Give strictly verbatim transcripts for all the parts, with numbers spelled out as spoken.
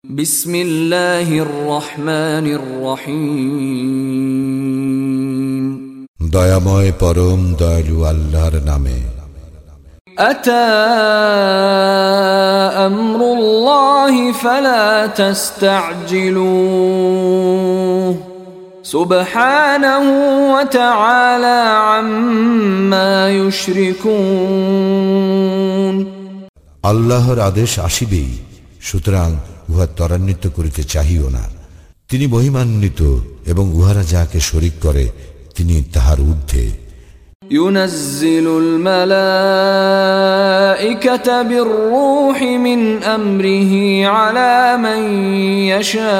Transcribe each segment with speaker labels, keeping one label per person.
Speaker 1: বিসমিল্লাহির রহমানির রহিম।
Speaker 2: দয়াময় পরম দয়ালু আল্লাহর নামে।
Speaker 1: আতা আমরুল্লাহি ফালা তাস্তা'জিলুহু সুবহানাহু ওয়া তাআলা আম্মা ইউশরিকুন।
Speaker 2: আল্লাহর আদেশ আসিবেই, সুতরাং উহা ত্বরান্বিত করিতে চাহিও না। তিনি মহিমান্বিত এবং উহারা যাকে শরীক করে তিনি তাহার ঊর্ধ্বে।
Speaker 1: ইউনাজ্জিলুল মালাইকাতা বির-রূহি মিন আমরিহি আলা মান ইয়াশা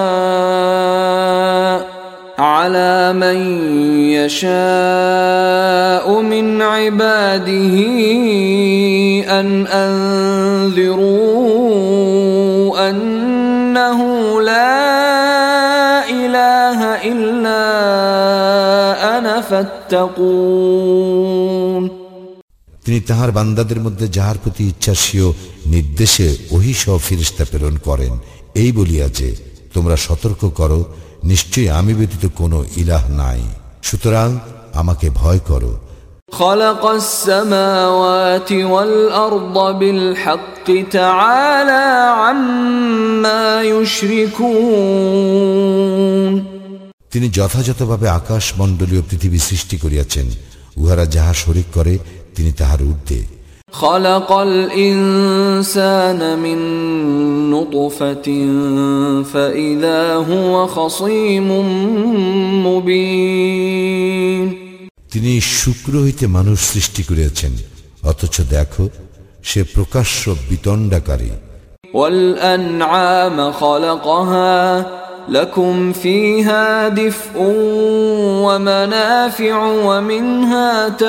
Speaker 1: আলা মান ইয়াশাউ মিন ইবাদিহি আন আনযিরু আন্নাহু লা ইলাহা ইল্লা আনা ফাত্তাকুন।
Speaker 2: তিনি তাহার বান্দাদের মধ্যে যাহার প্রতি ইচ্ছাসীয় নির্দেশে ওহী সহ ফেরেশতা প্রেরণ করেন, এই বলিয়া যে তোমরা সতর্ক করো, নিশ্চয়ই আমি ব্যতীত কোনো ইলাহ নাই, সুতরাং আমাকে ভয় করো।
Speaker 1: খালাকাস সামাওয়াতি ওয়াল আরদা বিল হাক্কি তাআলা আম্মা ইউশরিকুন।
Speaker 2: তিনি যথাযথভাবে আকাশ মণ্ডলীয় পৃথিবী সৃষ্টি করিয়াছেন, উহারা যাহা শরীক করে তিনি তাহার ঊর্ধ্বে।
Speaker 1: খালাকাল ইনসানা মিন নুতফাতিন ফাইযা হুয়া খাসীমুম মুবিন।
Speaker 2: তিনি শুক্র হইতে মানুষ সৃষ্টি করিয়াছেন, অথচ দেখো সে প্রকাশ্য বিতণ্ডাকারী।
Speaker 1: ওয়াল আনআমা খালাকাহা লাকুম ফীহা দিফউন ওয়া মানাফিউ ওয়া মিনহা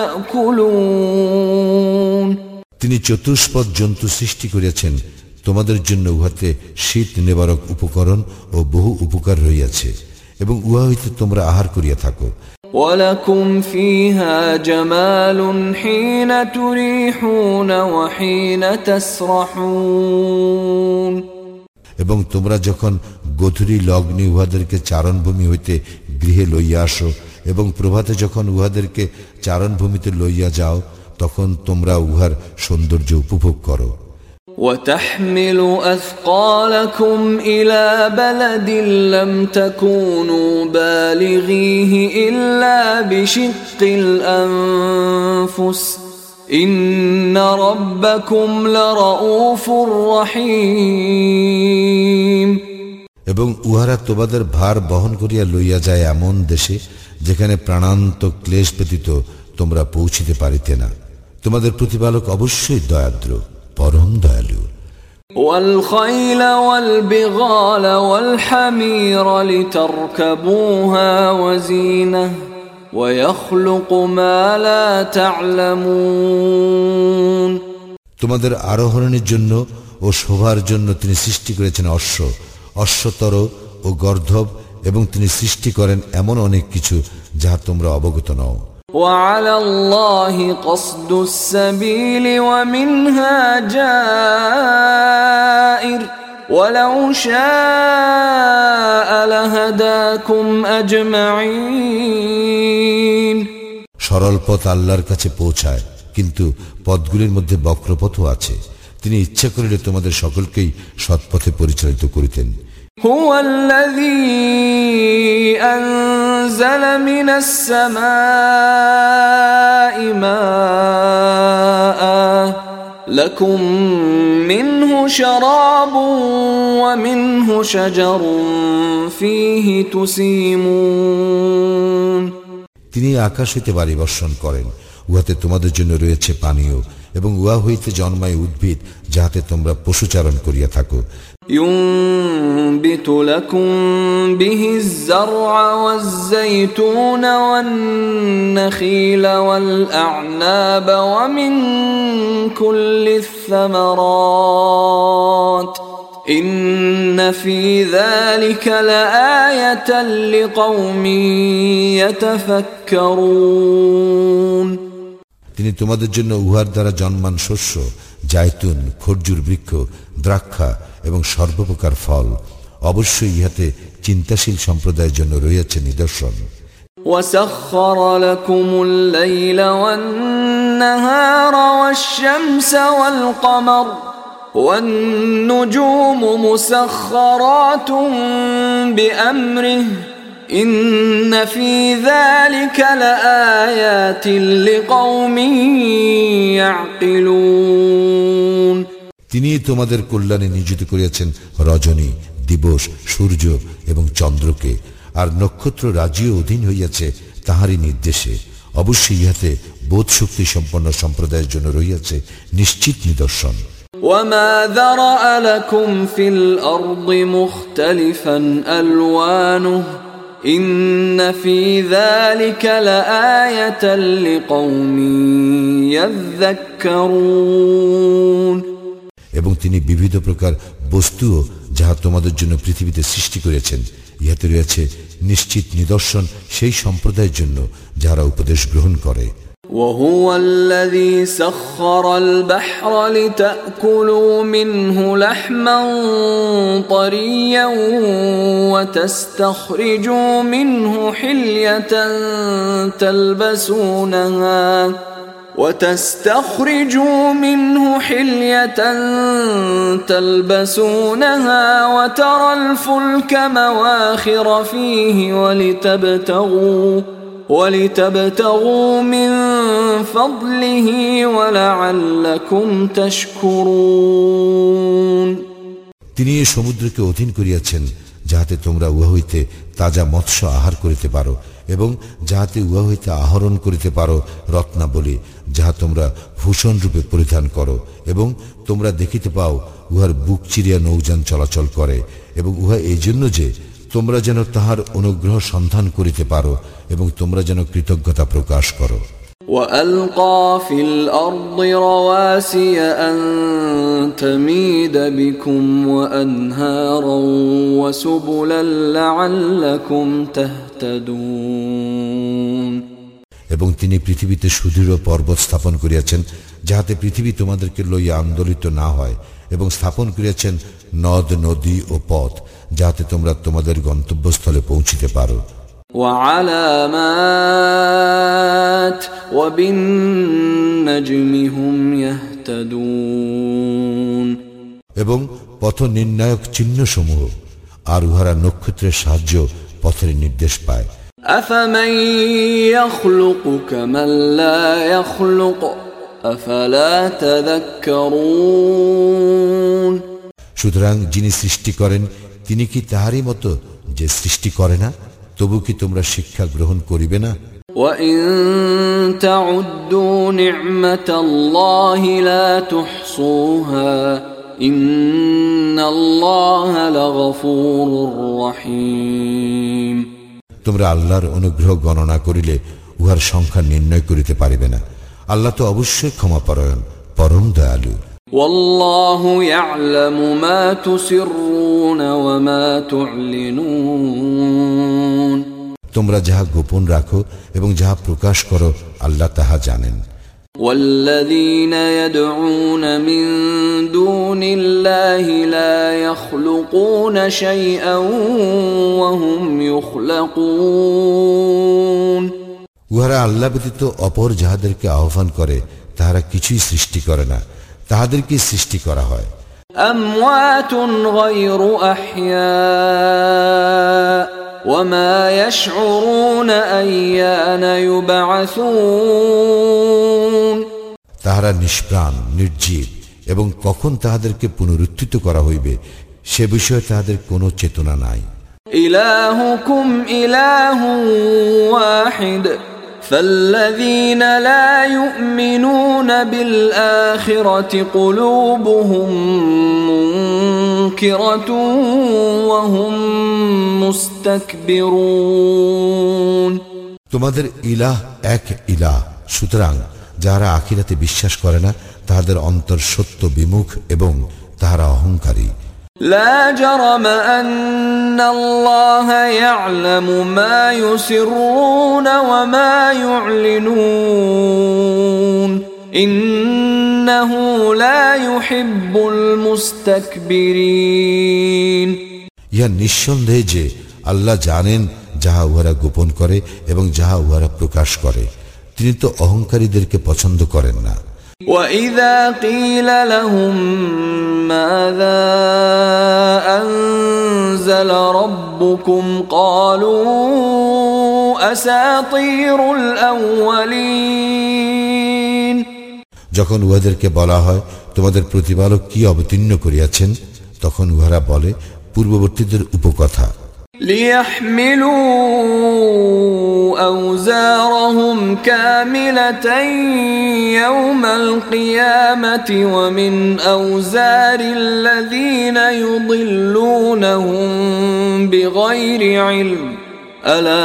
Speaker 1: তা'কুলুন।
Speaker 2: তিনি চতুষ্পদ জন্তু সৃষ্টি করিয়াছেন, তোমাদের জন্য উহাতে শীত নিবারক উপকরণ ও বহু উপকার রহিয়াছে, এবং উহা হইতে তোমরা আহার করিয়া থাকো।
Speaker 1: ওয়ালাকুম ফীহা জামালুন হিনা তুরিহুনা ওয়া হিনা তাসরাহুন।
Speaker 2: এবং তোমরা যখন গোধূলি লগ্নে উহাদেরকে চারণভূমি হইতে গৃহে লইয়া আসো, এবং প্রভাতে যখন উহাদেরকে চারণভূমিতে লইয়া যাও, তখন তোমরা উহার সৌন্দর্য উপভোগ করো।
Speaker 1: وَتَحْمِلُ أَثْقَالَكُمْ إِلَى بَلَدٍ لَمْ تَكُونُوا بَالِغِيهِ إِلَّا بِشِقِّ الْأَنفُسِ إِنَّ رَبَّكُمْ لَرَءُوفٌ رَحِيمٌ।
Speaker 2: এবং উহারা তোমাদের ভার বহন করিয়া লইয়া যায় এমন দেশে যেখানে প্রাণান্ত ক্লেশ ব্যতীত তোমরা পৌঁছিতে পারিতে না। তোমাদের প্রতিপালক অবশ্যই দয়াদ্র, পরম দয়ালু।
Speaker 1: والخيل والبغال والحمير لتركبوها وزينة ويخلق ما لا تعلمون।
Speaker 2: তোমাদের আরোহণের জন্য ও শোভার জন্য তিনি সৃষ্টি করেছেন অশ্ব, অশ্বতর ও গর্ধব, এবং তিনি সৃষ্টি করেন এমন অনেক কিছু যাহা তোমরা অবগত নও।
Speaker 1: وعلى الله قصد السبيل ومنها جائر ولو شاء لهداكم أجمعين।
Speaker 2: সরল পথ আল্লাহর কাছে পৌঁছায়, কিন্তু পথগুলির মধ্যে বক্রপথও আছে। তিনি ইচ্ছা করিলে তোমাদের সকলকেই সৎপথে পরিচালিত করিতেন।
Speaker 1: هو الذي أنزل من السماء ماء لكم منه شراب ومنه شجر فيه تسيمون।
Speaker 2: তিনি আকাশ হইতে বাড়ি বর্ষণ করেন, উহাতে তোমাদের জন্য রয়েছে পানীয়, এবং উহা হইতে জন্মায় উদ্ভিদ যাহাতে তোমরা পশুচারণ করিয়া থাকো।
Speaker 1: ينبت لكم به الزرع والزيتون والنخيل والأعناب ومن كل الثمرات إن في ذلك لآية لقوم يتفكرون।
Speaker 2: তিনি তোমাদের জন্য উহার দ্বারা জন্মান শস্য, জায়তুন, খরজুর বৃক্ষ, দ্রাক্ষা এবং সর্বপ্রকার ফল। অবশ্যই ইহাতে চিন্তাশীল সম্প্রদায়ের জন্য রয়েছে নিদর্শন।
Speaker 1: وَسَخَّرَ لَكُمُ اللَّيْلَ وَالنَّهَارَ وَالشَّمْسَ وَالْقَمَرَ وَالنُّجُومُ مُسَخَّرَاتٌ بِأَمْرِهِ إِنَّ فِي ذَلِكَ لَآيَاتٍ لِقَوْمٍ يَعْقِلُونَ।
Speaker 2: তিনি তোমাদের কল্যাণে নিয়োজিত করিয়াছেন রজনী, দিবস, সূর্য এবং চন্দ্রকে, আর নক্ষত্র রাজিও অধীন হইয়াছে তাহারই নির্দেশে। অবশ্যই ইহাতে বোধ শক্তি সম্পন্ন সম্প্রদায়ের জন্য রইয়াছে নিশ্চিত নিদর্শন।
Speaker 1: وَمَا ذَرَأَ لَكُمْ فِي الْأَرْضِ مُخْتَلِفًا أَلْوَانُهُ إِنَّ فِي ذَلِكَ لَآيَةً لِقَوْمٍ يَذَّكَّرُونَ।
Speaker 2: এবং তিনি বিবিধ প্রকার বস্তুও যাহা তোমাদের জন্য পৃথিবীতে সৃষ্টি করেছেন, ইহাতে রয়েছে নিশ্চিত নিদর্শন সেই সম্প্রদায়ের জন্য যারা উপদেশ গ্রহণ করে।
Speaker 1: وَهُوَ الَّذِي سَخَّرَ الْبَحْرَ لِتَأْكُلُوا مِنْهُ لَحْمًا طَرِيًّا وَتَسْتَخْرِجُوا مِنْهُ حِلْيَةً تَلْبَسُونَهَا وَتَسْتَخْرِجُوا مِنْهُ حِلْيَةً تَلْبَسُونَهَا وَتَرَى الْفُلْكَ مَوَاخِرَ فِيهِ وَلِتَبْتَغُوا وَلِتَبْتَغُوا مِنْ فَضْلِهِ وَلَعَلَّكُمْ تَشْكُرُونَ।
Speaker 2: তিনি এই সমুদ্রকে অধীন করিয়াছেন যাহাতে তোমরা উহা হইতে তাজা মৎস্য আহার করিতে পারো এবং যাহাতে উহা হইতে আহরণ করিতে পারো রত্নাবলী, যাহা তোমরা ভূষণ রূপে পরিধান করো, এবং তোমরা দেখিতে পাও উহার বুক চিরিয়া নৌযান চলাচল করে, এবং উহা এই জন্য যে তোমরা যেন তাহার অনুগ্রহ সন্ধান করিতে পারো এবং তোমরা যেন কৃতজ্ঞতা প্রকাশ করো।
Speaker 1: وَأَلْقَى فِي الْأَرْضِ رَوَاسِيَ أَن تَمِيدَ بِكُمْ وَأَنْهَارًا وَسُبُلًا لَعَلَّكُمْ تَهْتَدُونَ।
Speaker 2: এবং তিনি পৃথিবীতে সুদৃঢ় পর্বত স্থাপন করিয়াছেন যাহাতে পৃথিবী তোমাদেরকে লইয়া আন্দোলিত না হয়, এবং স্থাপন করিয়াছেন নদ, নদী ও পথ, যাহাতে তোমরা তোমাদের গন্তব্যস্থলে পৌঁছিতে পারো।
Speaker 1: وَعَلَامَاتٍ وَبِالنَّجْمِ هُمْ يَهْتَدُونَ।
Speaker 2: এবং পথ নির্ণায়ক চিহ্নসমূহ আর উহারা নক্ষত্রের সাহায্য পথের নির্দেশ পায়।
Speaker 1: أَفَمَن يَخْلُقُ كَمَن لَّا يَخْلُقُ أَفَلَا تَذَكَّرُونَ।
Speaker 2: সুতরাং যিনি সৃষ্টি করেন তিনি কি তাহারই মতো যে সৃষ্টি করে না? তবু কি তোমরা শিক্ষা গ্রহণ করিবে না?
Speaker 1: وَإِن تَعُدُّوا نِعْمَةَ اللَّهِ لَا تُحْصُوهَا إِنَّ اللَّهَ لَغَفُورٌ رَّحِيمٌ।
Speaker 2: তোমরা আল্লাহর অনুগ্রহ গণনা করিলে উহার সংখ্যা নির্ণয় করিতে পারিবে না। আল্লাহ তো অবশ্যই ক্ষমাপরায়ণ, পরম দয়ালু।
Speaker 1: وَاللَّهُ يَعْلَمُ مَا تُسِرُّونَ وَمَا تُعْلِنُونَ।
Speaker 2: তোমরা যাহা গোপন রাখো এবং যাহা প্রকাশ করো আল্লাহ তাহা জানেন।
Speaker 1: وَالَّذِينَ يَدْعُونَ مِن دُونِ اللَّهِ لَا يَخْلُقُونَ شَيْئًا وَهُمْ يُخْلَقُونَ।
Speaker 2: উহারা আল্লাহ ব্যতীত অপর যাহাদেরকে আহ্বান করে তাহারা কিছুই সৃষ্টি করে না, তাহাদেরকে সৃষ্টি করা হয়।
Speaker 1: أَمْوَاتٌ غَيْرُ أَحْيَاءٍ وَمَا يَشْعُرُونَ أَيَّانَ يُبْعَثُونَ।
Speaker 2: তাহারা নিষ্প্রাণ, নির্জীব, এবং কখন তাহাদেরকে পুনরুত্থিত করা হইবে সে বিষয়ে তাহাদের কোনো চেতনা নাই।
Speaker 1: إِلَٰهُكُمْ إِلَٰهٌ وَاحِدٌ فَالَّذِينَ لَا يُؤْمِنُونَ بِالْآخِرَةِ قُلُوبُهُم مُّنكِرَةٌ وَهُم مُسْتَكْبِرُونَ।
Speaker 2: তোমাদের ইলাহ এক ইলাহ, সুতরাং যাহারা আখিরাতে বিশ্বাস করে না তাহাদের অন্তর সত্য বিমুখ এবং তাহারা অহংকারী।
Speaker 1: لا جرم أن الله يعلم ما يسرون وما يعلنون إنه لا يحب المستكبرين
Speaker 2: ইহা নিঃসন্দেহে যে আল্লাহ জানেন যাহা উহারা গোপন করে এবং যাহা উহারা প্রকাশ করে, তিনি তো অহংকারীদেরকে পছন্দ করেন না।
Speaker 1: وَإِذَا قِيلَ لَهُم مَّاذَا أَنزَلَ رَبُّكُمْ قَالُوا أَسَاطِيرُ الْأَوَّلِينَ
Speaker 2: যখন উহাদেরকে বলা হয় তোমাদের প্রতিপালক কি অবতীর্ণ করিয়াছেন, তখন উহারা বলে পূর্ববর্তীদের উপকথা।
Speaker 1: لِيَحْمِلُوا أَوْزَارَهُمْ كَامِلَةً يَوْمَ الْقِيَامَةِ وَمِنْ أَوْزَارِ الَّذِينَ يُضِلُّونَهُم بِغَيْرِ عِلْمٍ أَلَا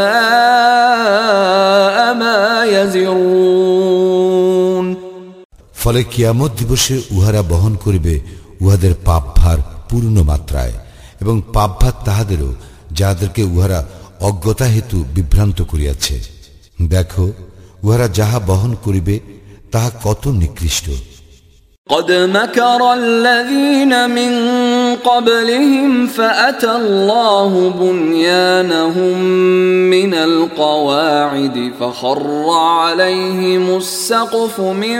Speaker 1: سَاءَ مَا يَزِرُونَ
Speaker 2: ফলে কিয়ামত দিবসে উহারা বহন করিবে উহাদের পাপভার পূর্ণ মাত্রায় এবং পাপভার তাহাদেরও যাহাদেরকে উহারা অজ্ঞতা হেতু বিভ্রান্ত করিয়াছে। দেখো উহারা যাহা বহন করিবে তাহা কত নিকৃষ্ট।
Speaker 1: قد مكر الذين من قبلهم فأتى الله بنيانهم من القواعد فخر عليهم السقف من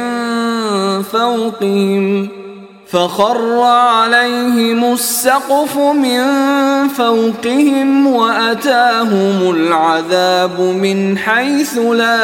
Speaker 1: فوقهم فخر عليهم السقف من فوقهم وأتاهم العذاب من حيث لا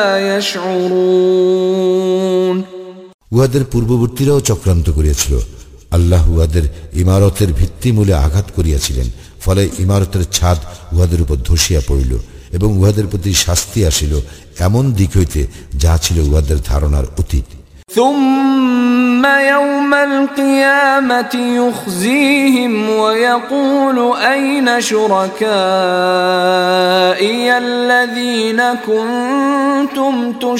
Speaker 1: يشعرون
Speaker 2: উহাদের পূর্ববর্তীরাও চক্রান্ত করিয়াছিল। আল্লাহ উহাদের ইমারতের ভিত্তিমূলে আঘাত করিয়াছিলেন, ফলে ইমারতের ছাদ উহাদের উপর ধসিয়া পড়িল এবং উহাদের প্রতি শাস্তি আসিল এমন দিক হইতে যাহা ছিল উহাদের ধারণার অতীত।
Speaker 1: ثم يوم القيامة يخزيهم ويقول أين شركائي الذين كنتم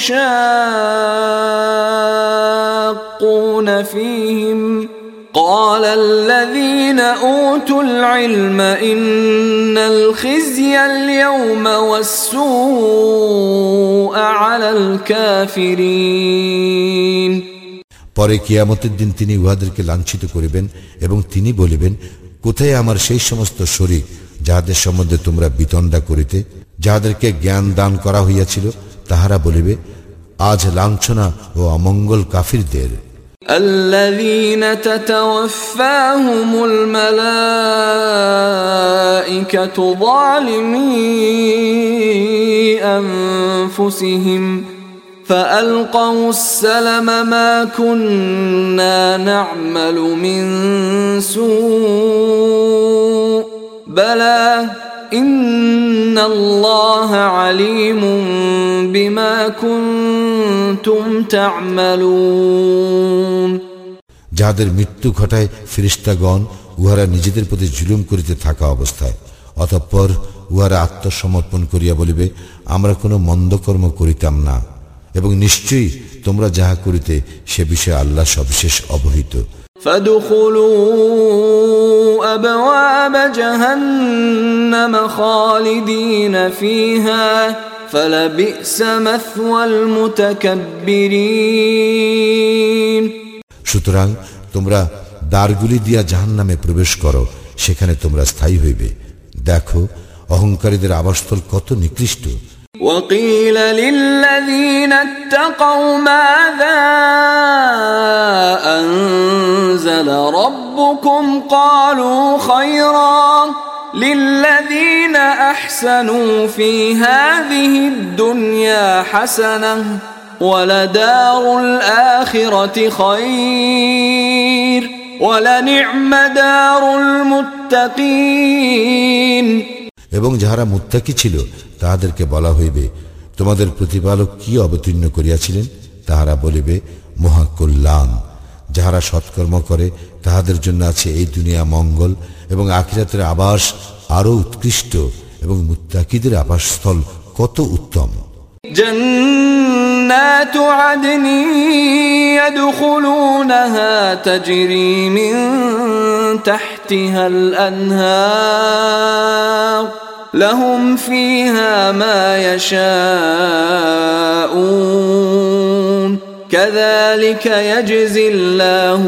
Speaker 1: تشاقون فيهم قال الذين أوتوا العلم إن الخزي اليوم والسوء على الكافرين
Speaker 2: পরে কিয়ামতের দিন তিনি উহাদেরকে লাঞ্ছিত করিবেন এবং তিনি বলিবেন, কোথায় আমার সেই সমস্ত শরীক যাহাদের সম্বন্ধে তোমরা বিতণ্ডা করিতে, যাহাদেরকে জ্ঞান দান করা হইয়াছিল? তাহারা বলিবে, আজ লাঞ্ছনা ও অমঙ্গল কাফিরদের।
Speaker 1: الذين تتوفاهم الملائكة ظالمي أنفسهم فألقوا السلم ما كنا نعمل من سوء بلى إن الله عليم بما كنتم تعملون
Speaker 2: যাদের মৃত্যু ঘটায় ফেরেশতাগণ, উহারা নিজেদের প্রতি জুলুম করিতে থাকা অবস্থায়, অতঃপর উহারা আত্মসমর্পণ করিয়া বলিবে, আমরা কোনো মন্দকর্ম করিতাম না এবং নিশ্চয়ই তোমরা যাহা করিতে সে বিষয়ে আল্লাহ সবিশেষ অবহিত।
Speaker 1: فادخلوا أبواب جهنم خالدين فيها فلبئس مثوى المتكبرين
Speaker 2: সুতরাং তোমরা দ্বারগুলি দিয়া জাহান্নামে প্রবেশ করো, সেখানে তোমরা স্থায়ী হইবে। দেখো অহংকারীদের আবাসস্থল কত নিকৃষ্ট।
Speaker 1: وقيل للذين اتقوا ماذا أنزل ربكم قالوا خيرا للذين أحسنوا في هذه الدنيا حسنة ولدار الآخرة خير ولنعم دار المتقين
Speaker 2: এবং যাহারা মুত্তাকি ছিল তাহাদেরকে বলা হইবে, তোমাদের প্রতিপালক কি অবতীর্ণ করিয়াছিলেন? তাহারা বলিবে, মহা কল্যাণ। যাহারা সৎকর্ম করে তাহাদের জন্য আছে এই দুনিয়া মঙ্গল এবং আখিরাতের আবাস আরো উৎকৃষ্ট এবং মুত্তাকিদের আবাসস্থল কত উত্তম।
Speaker 1: جنات عدن يدخلونها تجري من تحتها الأنهار لهم فيها ما يشاءون كذلك يجزي الله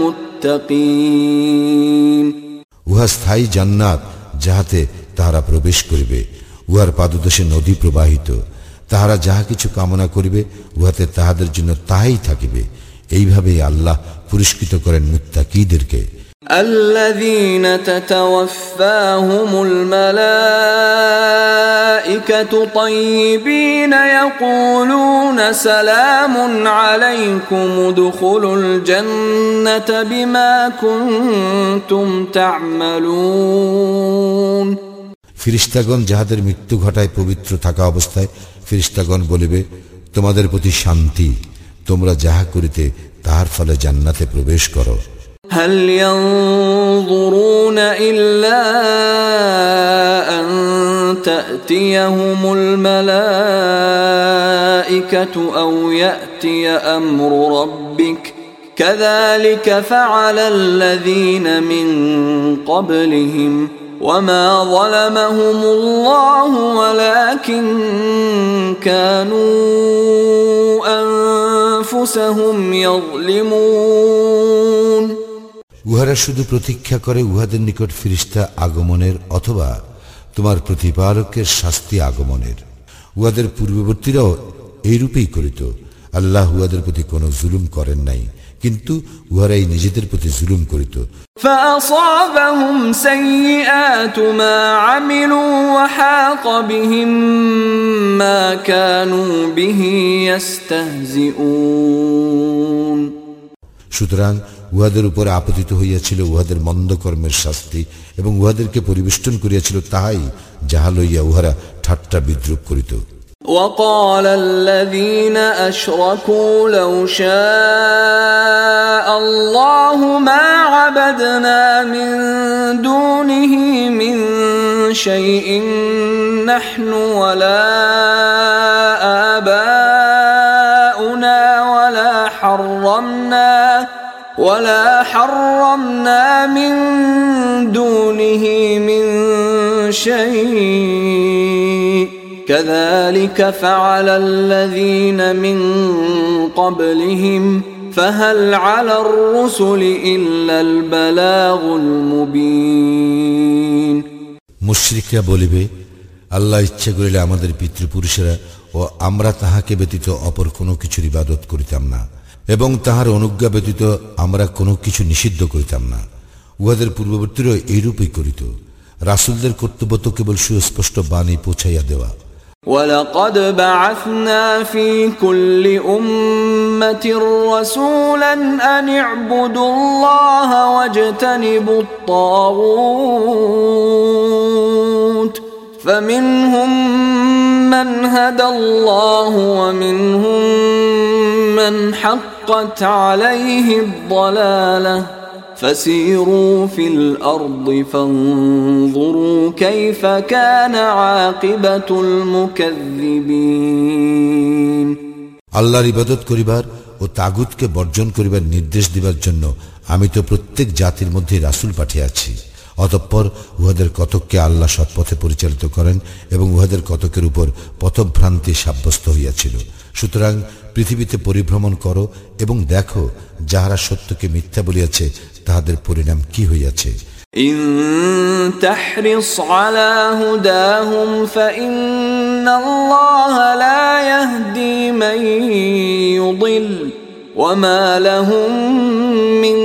Speaker 1: المتقين
Speaker 2: উহা স্থায়ী জান্নাত, যাহাতে তাহারা প্রবেশ করিবে, উহার পাদদেশে নদী প্রবাহিত, তাহারা যাহা কিছু কামনা করিবে উহাতে তাহাদের জন্য তাহাই থাকিবে। এইভাবেই আল্লাহ পুরস্কৃত করেন মুত্তাকীদেরকে।
Speaker 1: الذين تتوفاهم الملائكة طيبين يقولون سلام عليكم ادخلوا الجنة بما كنتم تعملون
Speaker 2: ফিরিস্তাগণ যাহাদের মৃত্যু ঘটায় পবিত্র থাকা অবস্থায় ফিরিস্তাগণ বলিবে, তোমাদের প্রতি শান্তি, তোমরা যাহা করিতে তাহার ফলে জান্নাতে প্রবেশ করো।
Speaker 1: هل ينظرون إلا أن تأتيهم الملائكة أو يأتي أمر ربك كذلك فعل الذين من قبلهم وما ظلمهم الله ولكن كانوا أنفسهم يظلمون
Speaker 2: উহারা শুধু প্রতীক্ষা করে উহাদের নিকট ফিরিস্তা আগমনের অথবা তোমার প্রতিপালকের শাস্তি আগমনের। উহাদের পূর্ববর্তীরাও এইরূপেই করিত। আল্লাহ উহাদের প্রতি কোনো জুলুম করেন নাই, কিন্তু উহারাই নিজেদের প্রতি জুলুম করিত।
Speaker 1: فأصابهم سيئات ما عملوا وحاق بهم ما كانوا به يستهزئون
Speaker 2: সুতরাং উহাদের উপরে আপতিত হইয়াছিল উহাদের মন্দ কর্মের শাস্তি, এবং উহাদেরকে পরিবেষ্টন করিয়াছিল তাহাই যাহা লইয়া উহারা ঠাট্টা বিদ্রুপ করিত।
Speaker 1: وقال الذين أشركوا لو شاء الله ما عبدنا من دونه من شيء نحن ولا آباؤنا ولا حرمنا ولا حرمنا من دونه من شيء كذلك فعل الذين من قبلهم فهل على الرسل إلا البلاغ المبين
Speaker 2: মুশরিকরা বলিবে, আল্লাহ ইচ্ছা করিলে আমাদের পিতৃপুরুষেরা ও আমরা তাহাকে ব্যতীত অপর কোনো কিছুর ইবাদত করিতাম না, এবং তাহার অনুজ্ঞা ব্যতীত আমরা কোনো কিছু নিষিদ্ধ করিতাম না। উহাদের পূর্ববর্তীরা এইরূপই করিত। রাসূলদের কর্তব্য তো কেবল সুস্পষ্ট বাণী পৌঁছাইয়া দেওয়া।
Speaker 1: ولقد بعثنا في كل أمة رسولا أن اعبدوا الله واجتنبوا الطاغوت فمنهم من هدى الله ومنهم من حقت عليه الضلالة فسيروا في الأرض فانظروا كيف كان عاقبة المكذبين
Speaker 2: আল্লাহর ইবাদত করিবার ও তাগুতকে বর্জন করিবার নির্দেশ দিবার জন্য আমি তো প্রত্যেক জাতির মধ্যে রাসূল পাঠিয়েছি। অতঃপর উহাদের কতককে আল্লাহ সৎপথে পরিচালিত করেন এবং উহাদের কতকের উপর পথভ্রান্তি সাব্যস্ত হইয়াছিল। সুতরাং পৃথিবীতে পরিভ্রমণ করো এবং দেখো যাহারা সত্যকে মিথ্যা বলিয়াছে তাহাদের পরিণাম কি হইয়াছে।
Speaker 1: ইন তাহরিস আলা হুদাহুম ফাইন্নাল্লাহা লা ইয়াহদি মান ইউদিল ওয়া মা লাহুম মিন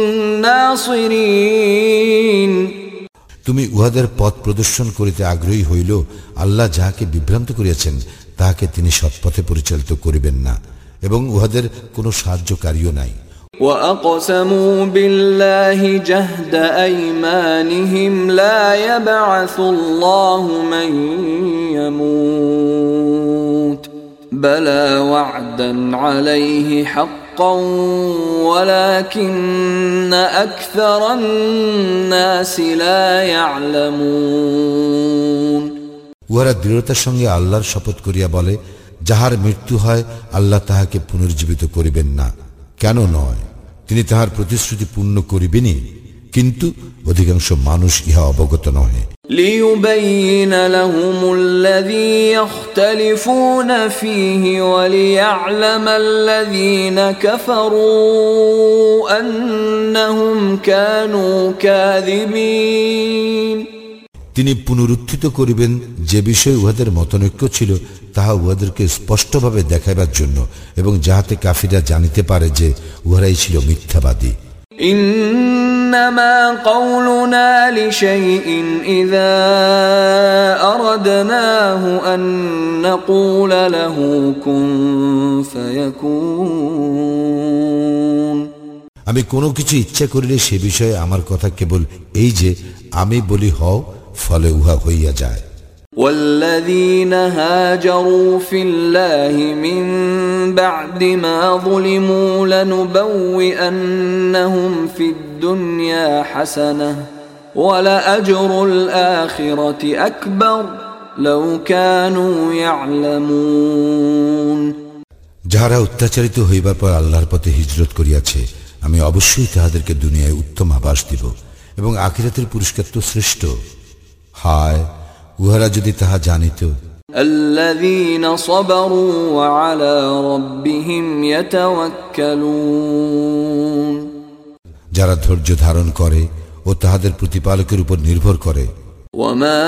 Speaker 1: নাসিরিন
Speaker 2: তুমি উহাদের পথ প্রদর্শন করিতে আগ্রহী হইল, আল্লাহ যাহাকে বিভ্রান্ত করিয়াছেন তাহাকে তিনি সৎপথে পরিচালিত করিবেন না, এবং উহাদের কোনো সাহায্যকারীও নাই।
Speaker 1: وَأَقْسَمُوا بِاللَّهِ جَهْدَ أَيْمَانِهِمْ لَا يَبْعَثُ اللَّهُ مَن يَمُوتُ بَلَى وَعْدًا عَلَيْهِ حَقًّا وَلَكِنَّ أَكْثَرَ النَّاسِ لَا يَعْلَمُونَ
Speaker 2: উহারা দৃঢ়তার সঙ্গে আল্লাহর শপথ করিয়া বলে, যাহার মৃত্যু হয় আল্লাহ তাহাকে পুনর্জীবিত করিবেন না। কেন নয়? তিনি তাহার প্রতিশ্রুতি পূর্ণ করিবেনই, কিন্তু অধিকাংশ মানুষ ইহা অবগত নহে।
Speaker 1: ليبين لهم الذي يختلفون فيه وليعلم الذين كفروا أنهم كانوا كاذبين।
Speaker 2: তিনি পুনরুত্থিত করিবেন যে বিষয়ে উহাদের মতনৈক্য ছিল তাহা উহাদেরকে স্পষ্টভাবে দেখাইবার জন্য, এবং যাহাতে কাফিরা জানিতে পারে যে উহারাই ছিল মিথ্যাবাদী।
Speaker 1: إنما قولنا لشيء إذا أردناه أن نقول له كن فيكون।
Speaker 2: আমি কোনো কিছু ইচ্ছা করিলে সে বিষয়ে আমার কথা কেবল এই যে আমি বলি হও, ফলে উহা হইয়া যায়।
Speaker 1: والذين هاجروا في الله من بعد ما ظلموا لنبوئنهم في الدنيا حسنة ولأجر الآخرة أكبر لو كانوا يعلمون।
Speaker 2: যাহারা অত্যাচারিত হইবার পর আল্লাহর পথে হিজরত করিয়াছে, আমি অবশ্যই তাহাদেরকে দুনিয়ায় উত্তম আবাস দিব, এবং আখিরাতের পুরস্কার তো শ্রেষ্ঠ। হায়, উহারা যদি তাহা জানিত।
Speaker 1: الذين صبروا وعلى ربهم يتوكلون।
Speaker 2: যারা ধৈর্য ধারণ করে ও তাহাদের প্রতিপালকের উপর নির্ভর করে।
Speaker 1: وما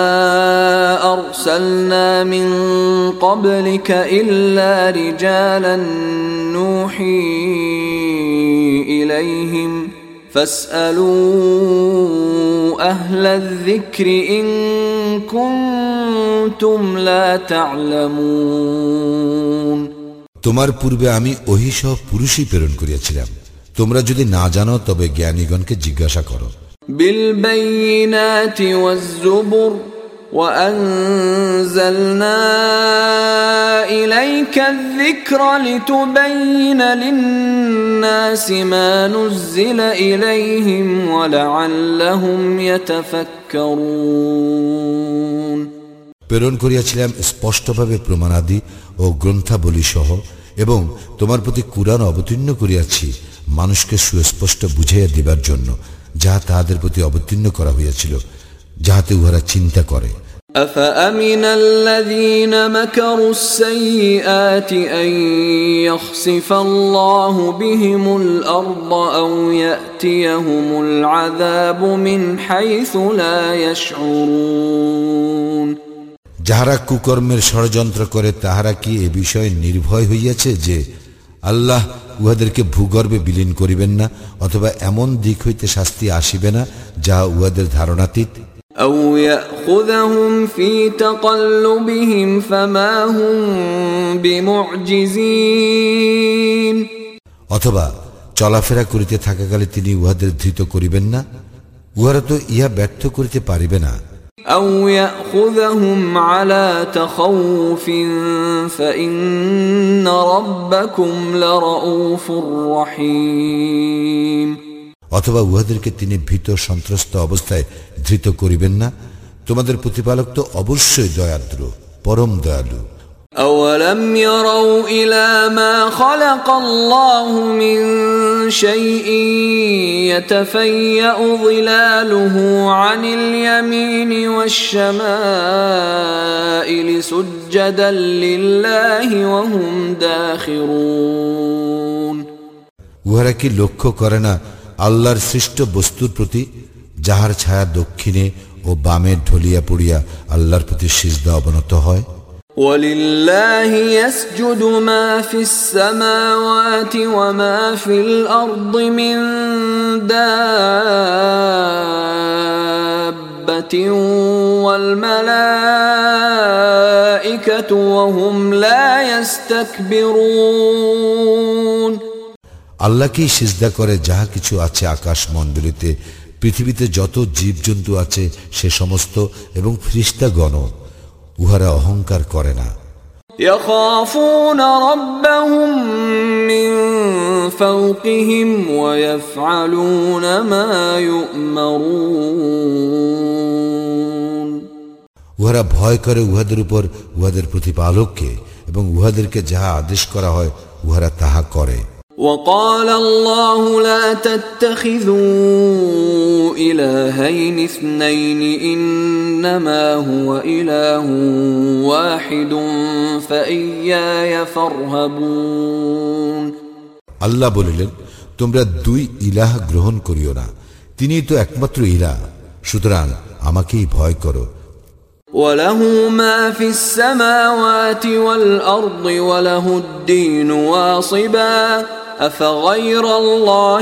Speaker 1: أرسلنا من قبلك إلا رجالا نوحي إليهم فاسألوا أهل الذكر إن كنتم لا تعلمون।
Speaker 2: তোমার পূর্বে আমি ওহী সহ পুরুষই প্রেরণ করিয়াছিলাম, তোমরা যদি না জানো তবে জ্ঞানীগণকে জিজ্ঞাসা করো।
Speaker 1: بالبينات والزبر وأنزلنا إليك الذكر لتبين للناس ما نزل إليهم ولعلهم يتفكرون।
Speaker 2: প্রেরণ করিয়াছিলাম স্পষ্টভাবে প্রমাণাদি ও গ্রন্থাবলী সহ, এবং তোমার প্রতি কুরআন অবতীর্ণ করিয়াছি মানুষকে সুস্পষ্ট বুঝাইয়া দিবার জন্য, যাহা তাহাদের প্রতি অবতীর্ণ করা হইয়াছিল, যাহাতে উহারা চিন্তা করে।
Speaker 1: أفأمن الذين مكروا السيئات أن يخسف الله بهم الأرض أو يأتيهم العذاب من حيث لا يشعرون।
Speaker 2: যাহারা কুকর্মের ষড়যন্ত্র করে তাহারা কি এ বিষয়ে নির্ভয় হইয়াছে যে আল্লাহ উহাদেরকে ভূগর্ভে বিলীন করিবেন না, অথবা এমন দিক হইতে শাস্তি আসিবে না যাহা উহাদের ধারণাতীত।
Speaker 1: أو يأخذهم في تقلبهم فما هم بمعجزين।
Speaker 2: অথবা চলাফেরা করিতে থাকাকালে তিনি উহাদের ধৃত করিবেন না, উহারা তো ইহা ব্যর্থ করিতে পারিবে না।
Speaker 1: أو يأخذهم على تخوف فإن ربكم لرؤوف رحيم।
Speaker 2: অথবা উহাদেরকে তিনি ভীত সন্ত্রস্ত অবস্থায় ধৃত করিবেন না, তোমাদের প্রতিপালক তো অবশ্যই দয়াদ্র, পরম দয়ালু।
Speaker 1: أولم يروا إلى ما خلق الله من شيء يتفيأ ظلاله عن اليمين والشمائل سجدا لله وهم داخرون।
Speaker 2: উহারা কি লক্ষ্য করে না আল্লাহর সৃষ্ট বস্তুর প্রতি, যাহার ছায়া দক্ষিণে ও বামে ঢলিয়া পড়িয়া আল্লাহর প্রতি সিজদা অবনত হয়।
Speaker 1: وَلِلَّهِ يَسْجُدُ مَا فِي السَّمَاوَاتِ وَمَا فِي الْأَرْضِ مِن دَابَّةٍ وَالْمَلَائِكَةُ وَهُمْ لَا يَسْتَكْبِرُونَ।
Speaker 2: আল্লাহকেই সিজদা করে যাহা কিছু আছে আকাশ মণ্ডলীতে, পৃথিবীতে যত জীবজন্তু আছে সে সমস্ত, এবং ফেরেশতাগণ, উহারা অহংকার করে না।
Speaker 1: يخافون ربهم من فوقهم ويفعلون ما يؤمرون।
Speaker 2: উহারা ভয় করে উহাদের উপর উহাদের প্রতিপালককে, এবং উহাদেরকে যাহা আদেশ করা হয় উহারা তাহা করে।
Speaker 1: وقال الله لا تتخذوا إلهين اثنين إنما هو إله واحد فإياي فارهبون
Speaker 2: আল্লাহ বলিলেন, তোমরা দুই ইলাহ গ্রহণ করিও না, তিনিই তো একমাত্র ইলাহ, সুতরাং আমাকেই ভয় করো।
Speaker 1: وله ما في السماوات والأرض وله الدين واصبا أفغير الله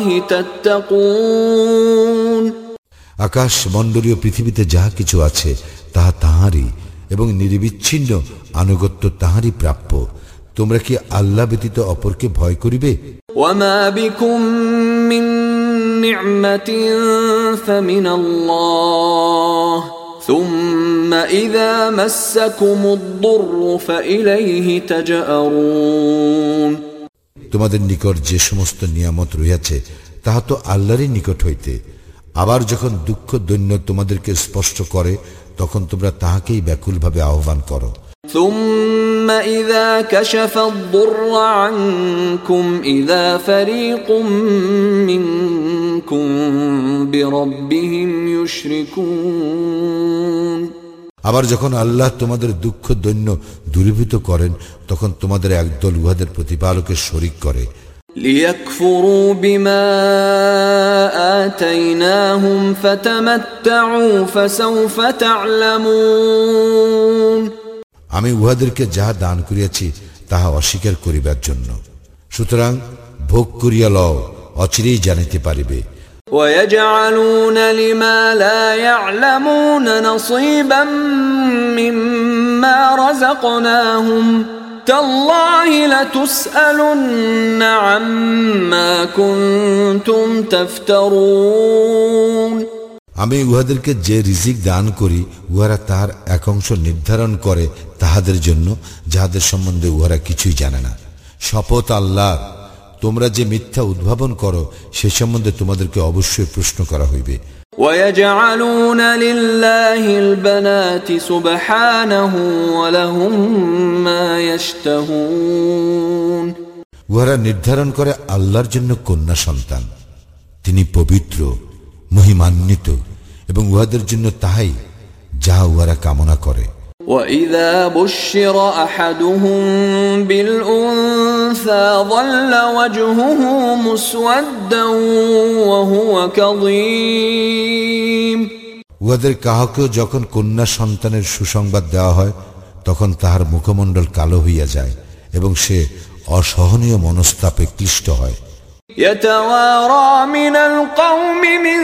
Speaker 1: تتقون
Speaker 2: আকাশ মণ্ডলীয় পৃথিবীতে যাহা কিছু আছে তাহা তাহারই এবং নিরবিচ্ছিন্ন আনুগত্য তাহারই প্রাপ্য। তোমরা কি আল্লাহ ব্যতীত অপরকে ভয় করিবে?
Speaker 1: وما بكم من نعمة فمن الله ثم إذا مسكم الضر فإليه تجأرون
Speaker 2: তোমাদের নিকট যে সমস্ত নিয়ামত রহিয়াছে তাহা তো আল্লাহরই নিকট হইতে, আবার যখন দুঃখ দৈন্য তোমাদেরকে স্পষ্ট করে তখন তোমরা তাহাকেই ব্যাকুলভাবে আহ্বান করো।
Speaker 1: ثم إذا كشف الضر عنكم إذا فريق منكم بربهم يشركون
Speaker 2: আবার যখন আল্লাহ তোমাদের দুঃখ দৈন্য দূরীভূত করেন তখন তোমাদের একদল উহাদের প্রতিপালকের শরীক করে।
Speaker 1: ليكفروا بما آتيناهم فتمتعوا فسوف تعلمون
Speaker 2: আমি উহাদেরকে যাহা দান করিয়াছি তাহা অস্বীকার করিবার জন্য, সুতরাং ভোগ করিয়া লও, অচিরেই জানিতে পারিবে।
Speaker 1: ويجعلون لما لا يعلمون نصيبا مما رزقناهم تالله لتسألن عما كنتم تفترون
Speaker 2: আমি উহাদেরকে যে রিজিক দান করি উহারা তাহার এক অংশ নির্ধারণ করে তাহাদের জন্য যাহাদের সম্বন্ধে উহারা কিছুই জানে না। শপথ আল্লাহ, তোমরা যে মিথ্যা উদ্ভাবন করো সে সম্বন্ধে তোমাদেরকে অবশ্যই প্রশ্ন করা হইবে।
Speaker 1: ويجعلون لله البنات سبحانه ولهم ما يشتهون
Speaker 2: উহারা নির্ধারণ করে আল্লাহর জন্য কন্যা সন্তান, তিনি পবিত্র মহিমান্বিত এবং উহাদের জন্য তাহাই যাহা উহারা কামনা করে।
Speaker 1: وَإِذَا بُشِّرَ أَحَدُهُم بِالْأُنثَى ظَلَّ وَجْهُهُ مُسْوَدًّا وَهُوَ كَظِيمٌ
Speaker 2: উহাদের কাহাকেও যখন কন্যা সন্তানের সুসংবাদ দেওয়া হয় তখন তাহার মুখমণ্ডল কালো হইয়া যায় এবং সে অসহনীয় মনস্তাপে ক্লিষ্ট হয়।
Speaker 1: يَتَوَارَى مِنَ الْقَوْمِ مِنْ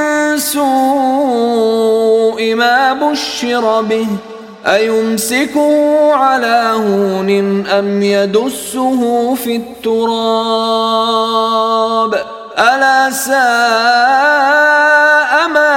Speaker 1: سُوءِ مَا بُشِّرَ بِهِ أَيُمْسِكُهُ عَلَى هُونٍ أَمْ يَدُسُّهُ فِي التُّرَابِ أَلَا سَاءَ مَا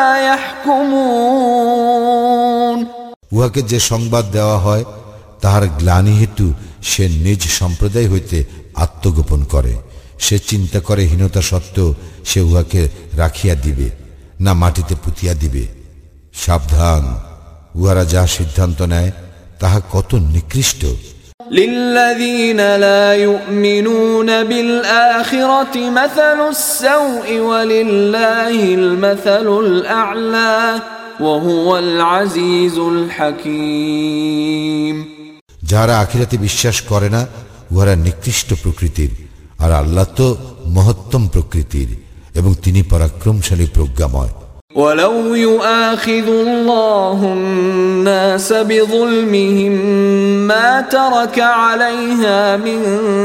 Speaker 1: يَحْكُمُونَ
Speaker 2: উহাকে যে সংবাদ দেওয়া হয় তাহার গ্লানি হেতু সে নিজ সম্প্রদায় হইতে আত্মগোপন করে। সে চিন্তা করে হীনতা সত্ত্বেও সে উহাকে রাখিয়া দিবে না মাটিতে পুঁতিয়া দিবে। সাবধান, উহারা যা সিদ্ধান্ত নেয় তাহা কত নিকৃষ্ট।
Speaker 1: لِلَّذِينَ لَا يُؤْمِنُونَ بِالْآخِرَةِ مَثَلُ السَّوْءِ وَلِلَّهِ الْمَثَلُ الْأَعْلَى وَهُوَ الْعَزِيزُ الْحَكِيمُ
Speaker 2: যারা আখিরাতে বিশ্বাস করে না উহারা নিকৃষ্ট প্রকৃতির, আর আল্লাহ তো মহত্তম প্রকৃতির এবং তিনি পরাক্রমশালী প্রজ্ঞাময়।
Speaker 1: وَلَوْ يُؤَاخِذُ اللَّهُ النَّاسَ بِظُلْمِهِمْ مَا تَرَكَ عَلَيْهَا مِنْ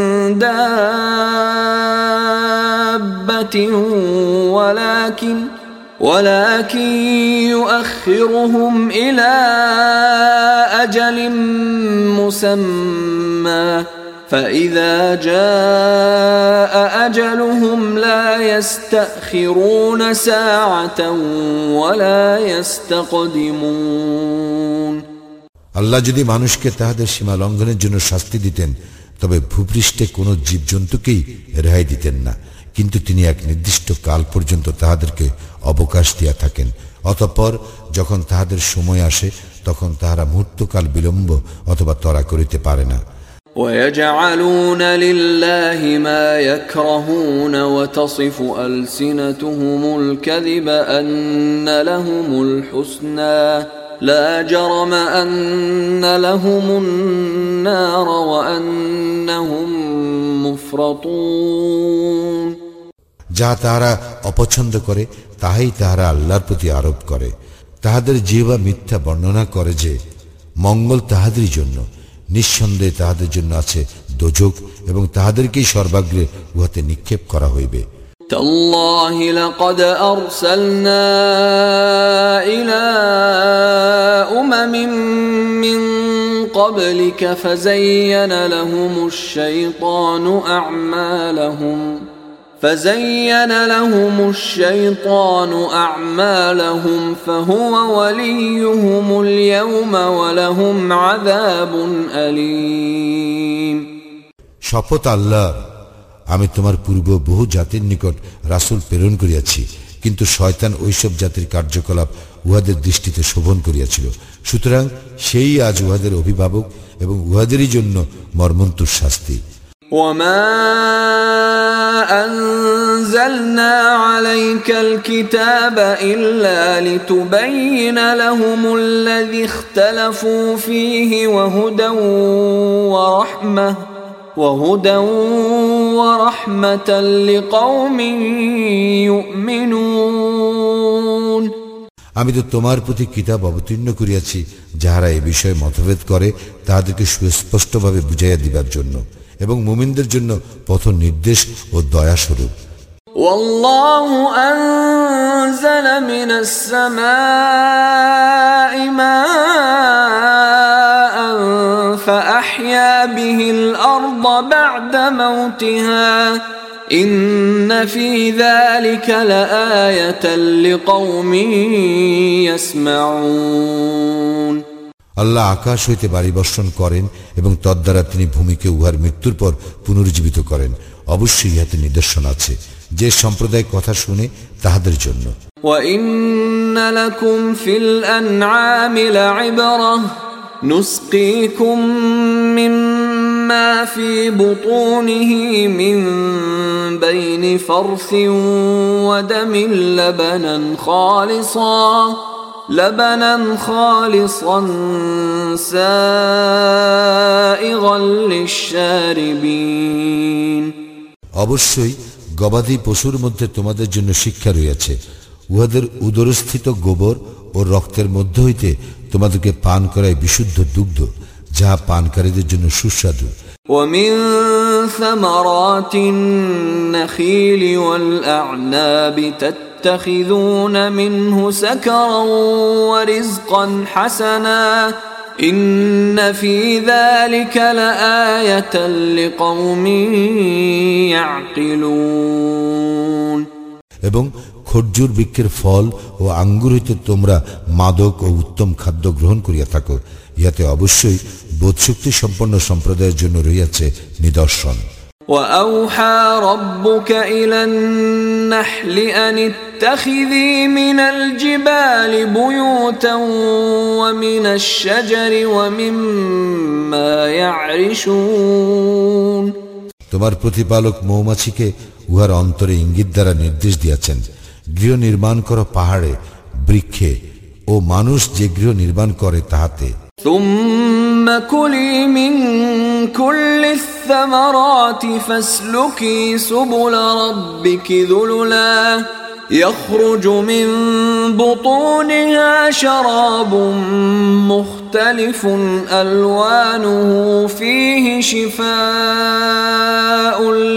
Speaker 1: دَابَّةٍ وَلَكِنْ ولكن يؤخرهم إلى أجل مسمى فإذا جاء أجلهم لا يستأخرون ساعة ولا يستقدمون
Speaker 2: আল্লাহ যদি মানুষকে তাহাদের সীমা লঙ্ঘনের জন্য শাস্তি দিতেন তবে ভূপৃষ্ঠে কোনো জীবজন্তুকেই রেহাই দিতেন না, কিন্তু তিনি এক নির্দিষ্ট কাল পর্যন্ত তাহাদেরকে অবকাশ দিয়া থাকেন। অতঃপর যখন তাহাদের সময় আসে তখন তাহারা মুহূর্তকাল বিলম্ব অথবা ত্বরা করিতে পারে না।
Speaker 1: ويجعلون لله ما يكرهون وتصف ألسنتهم الكذب أن لهم الحسنى لا جرم أن لهم النار وأنهم مفرطون
Speaker 2: যা তাহারা অপছন্দ করে তাহাই তাহারা আল্লাহর প্রতি আরোপ করে। তাহাদের জিহ্বা মিথ্যা বর্ণনা করে যে মঙ্গল তাহাদেরই জন্য, নিঃসন্দেহে তাহাদের জন্য আছে দোজক এবং তাহাদেরকেই সর্বাগ্রে উহাতে নিক্ষেপ করা হইবে।
Speaker 1: تالله لقد أرسلنا إلى أمم من قبلك فزين لهم الشيطان أعمالهم فزين لهم الشيطان أعمالهم فهو وليهم اليوم ولهم عذاب أليم
Speaker 2: শপথ আল্লাহ, আমি তোমার পূর্ব বহু জাতির নিকট রাসূল প্রেরণ করিয়াছি, কিন্তু শয়তান ওইসব জাতির কার্যকলাপ উহাদের দৃষ্টিতে শোভন করিয়াছিল। সুতরাং সেই আজ উহাদের অভিভাবক এবং উহাদেরই জন্য মর্মন্তুর শাস্তি।
Speaker 1: وما أنزلنا عليك الكتاب إلا لتبين لهم الذي اختلفوا فيه وهدى ورحمة وهدى ورحمة لقوم يؤمنون
Speaker 2: আমি তো তোমার প্রতি কিতাব অবতীর্ণ করিয়াছি, যাহারা এই বিষয়ে মতভেদ করে তাহাদেরকে সুস্পষ্টভাবে বুঝাইয়া দিবার জন্য এবং মুমিনদের জন্য পথ নির্দেশ ও দয়া স্বরূপ।
Speaker 1: والله أنزل من السماء ماء فأحيا به الأرض بعد موتها إن في ذلك لآية لقوم يسمعون
Speaker 2: আল্লাহ আকাশ হইতে বাড়ি বর্ষণ করেন এবং তদ্বারা তিনি ভূমিকে উহার মৃত্যুর পর পুনরুজ্জীবিত করেন। অবশ্যই ইহাতে নিদর্শন আছে যে সম্প্রদায় কথা শুনে তাহাদের জন্য।
Speaker 1: وَإِنَّ لَكُمْ فِي الْأَنْعَامِ لَعِبْرَةً نُسْقِيكُم مِّمَّا فِي بُطُونِهِ مِن بَيْنِ فَرْثٍ وَدَمٍ لَبَنًا خَالِصًا لبنا خالصا سائغا للشاربين
Speaker 2: অবশ্যই গবাদি পশুর মধ্যে তোমাদের জন্য শিক্ষা রয়েছে। উহাদের উদরস্থিত গোবর ও রক্তের মধ্য হইতে তোমাদেরকে পান করায় বিশুদ্ধ দুগ্ধ, যাহা পানকারীদের জন্য সুস্বাদু।
Speaker 1: ومن ثمرات النخيل والأعناب تتخذون منه سكرا ورزقا حسنا إن في ذلك لآية لقوم يعقلون
Speaker 2: এবং খরজুর বৃক্ষের ফল ও আঙ্গুর হইতে তোমরা মাদক ও উত্তম খাদ্য গ্রহণ করিয়া থাকো, ইহাতে অবশ্যই বোধশক্তি সম্পন্ন সম্প্রদায়ের জন্য রহিয়াছে নিদর্শন।
Speaker 1: وأوحى ربك إلى النحل أن اتخذي من الجبال بيوتا ومن الشجر ومما يعرشون
Speaker 2: তোমার প্রতিপালক মৌমাছিকে উহার অন্তরে ইঙ্গিত দ্বারা নির্দেশ দিয়াছেন, গৃহ নির্মাণ করো পাহাড়ে, বৃক্ষে ও মানুষ যে গৃহ নির্মাণ করে তাহাতে।
Speaker 1: ثم كلي من كل الثمرات فاسلكي سبل ربك ذللا يخرج من بطونها شراب مختلف ألوانه فيه شفاء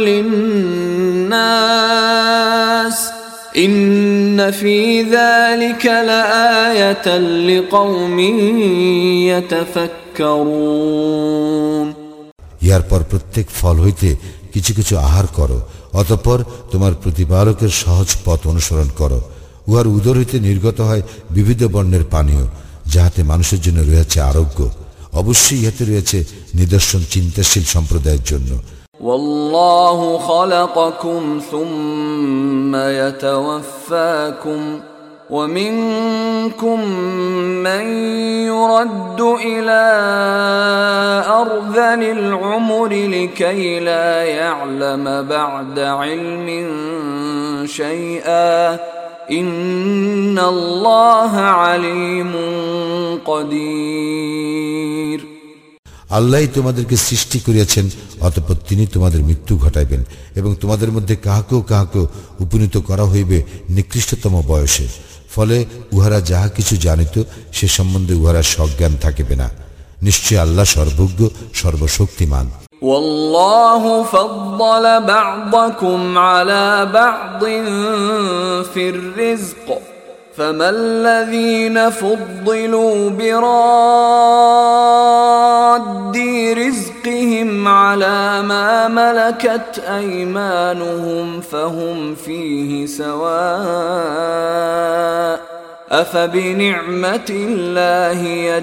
Speaker 1: للناس إن في ذلك لآية لقوم يتفكرون
Speaker 2: ইয়ার পর প্রত্যেক ফল হইতে কিছু কিছু আহার করো, অতঃপর তোমার প্রতিপালকের সহজ পথ অনুসরণ করো। উহার উদর হইতে নির্গত হয় বিবিধ বর্ণের পানীয়, যাহাতে মানুষের জন্য রয়েছে আরোগ্য। অবশ্যই ইহাতে রয়েছে নিদর্শন চিন্তাশীল সম্প্রদায়ের জন্য।
Speaker 1: والله خلقكم ثم يتوفاكم ومنكم من يرد إلى أرذل العمر لكي لا يعلم بعد علم شيئا إن الله عليم قدير
Speaker 2: আল্লাহই তোমাদেরকে সৃষ্টি করিয়াছেন, অতঃপর তিনি তোমাদের মৃত্যু ঘটাইবেন এবং তোমাদের মধ্যে কাহাকেও কাহাকেও উপনীত করা হইবে নিকৃষ্টতম বয়সে। ফলে উহারা যাহা কিছু জানিত সে সম্বন্ধে উহারা সজ্ঞান থাকিবে না। নিশ্চয় আল্লাহ সর্বজ্ঞ সর্বশক্তিমান।
Speaker 1: والله فضل بعضكم على بعض في الرزق فما الذين فضلوا براد رزقهم على ما ملكت أيمانهم فهم فيه سواء أفبنعمة الله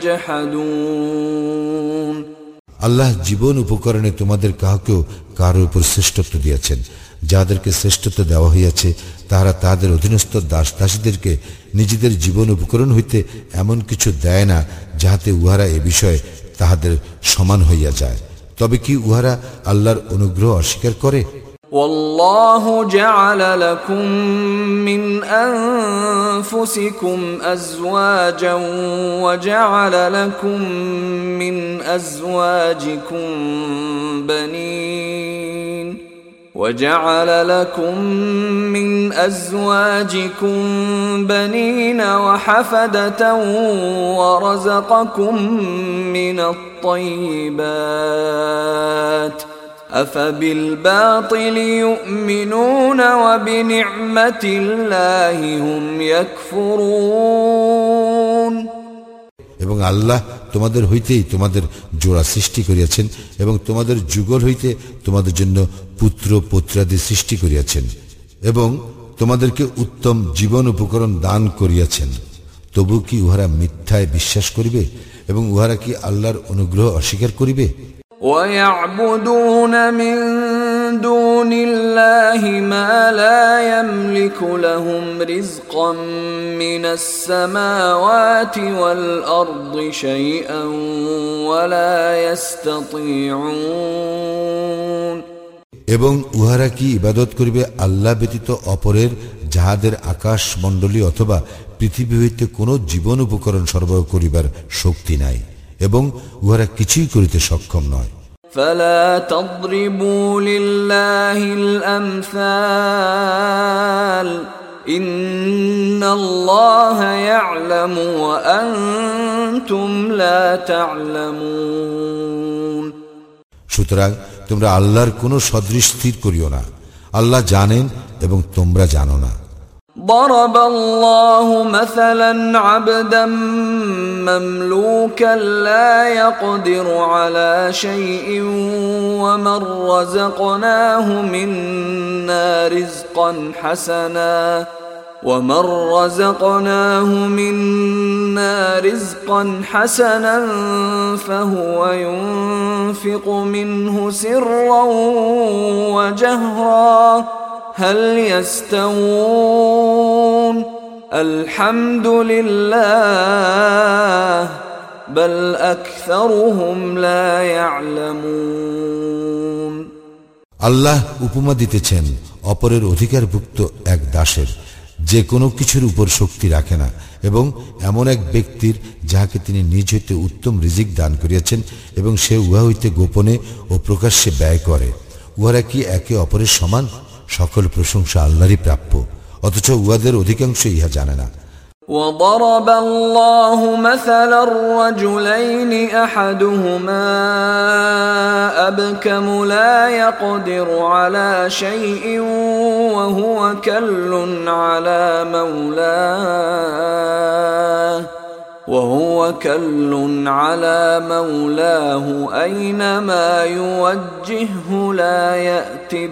Speaker 1: يجحدون
Speaker 2: আল্লাহ জীবন উপকরণে তোমাদের কাহাকেও কারো উপর শ্রেষ্ঠত্ব দিয়েছেন। যাদেরকে শ্রেষ্ঠত্ব দেওয়া হইয়াছে তাহারা তাহাদের অধীনস্থ দাস দাসীদেরকে নিজেদের জীবন উপকরণ হইতে এমন কিছু দেয় না যাহাতে উহারা এ বিষয়ে তাহাদের সমান হইয়া যায়। তবে কি উহারা আল্লাহর অনুগ্রহ অস্বীকার করে?
Speaker 1: والله جعل لكم من أنفسكم أزواجا وجعل لكم من أزواجكم بنين وجعل لكم من أزواجكم بنين وحفدة ورزقكم من الطيبات أفبالباطل يؤمنون وبنعمة الله هم يكفرون
Speaker 2: এবং আল্লাহ তোমাদের হইতেই তোমাদের জোড়া সৃষ্টি করিয়াছেন এবং তোমাদের যুগল হইতে তোমাদের জন্য পুত্র পুত্রাদি সৃষ্টি করিয়াছেন এবং তোমাদেরকে উত্তম জীবন উপকরণ দান করিয়াছেন। তবু কি উহারা মিথ্যায় বিশ্বাস করিবে এবং উহারা কি আল্লাহর অনুগ্রহ অস্বীকার করিবে?
Speaker 1: ويعبدون من دون الله ما لا يملك لهم رزقا من السماوات والأرض شيئا ولا يستطيعون
Speaker 2: এবং উহারা কি ইবাদত করিবে আল্লাহ ব্যতীত অপরের, যাহাদের আকাশ মণ্ডলী অথবা পৃথিবী হইতে কোনো জীবন উপকরণ সরবরাহ করিবার শক্তি নাই এবং উহারা কিছুই করিতে সক্ষম নয়।
Speaker 1: فلا تضربوا لله الأمثال إن الله يعلم وأنتم لا تعلمون
Speaker 2: সুতরাং তোমরা আল্লাহর কোনো সদৃশ স্থির করিও না, আল্লাহ জানেন এবং তোমরা জানো না।
Speaker 1: ضرب الله مثلا عبدا مملوكا لا يقدر على شيء ومن رزقناه منا رزقا حسنا ومن رزقناه منا رزقا حسنا فهو ينفق منه سرا وجهرا هل يستوون الحمد لله بل أكثرهم لا يعلمون
Speaker 2: আল্লাহ উপমা দিতেছেন অপরের অধিকারভুক্ত এক দাসের, যে কোনো কিছুর উপর শক্তি রাখে না, এবং এমন এক ব্যক্তির যাহাকে তিনি নিজ হইতে উত্তম রিজিক দান করিয়াছেন এবং সে উহা হইতে গোপনে ও প্রকাশ্যে ব্যয় করে। উহারা কি একে অপরের সমান? সকল প্রশংসা আল্লাহরই প্রাপ্য, অথচ উহাদের অধিকাংশ ইহা জানে না।
Speaker 1: وضرب الله مثلا الرجلين أحدهما أبكم لا يقدر على شيء وهو كل على مولاه وهو كل على مولاه أينما يوجهه لا يأتي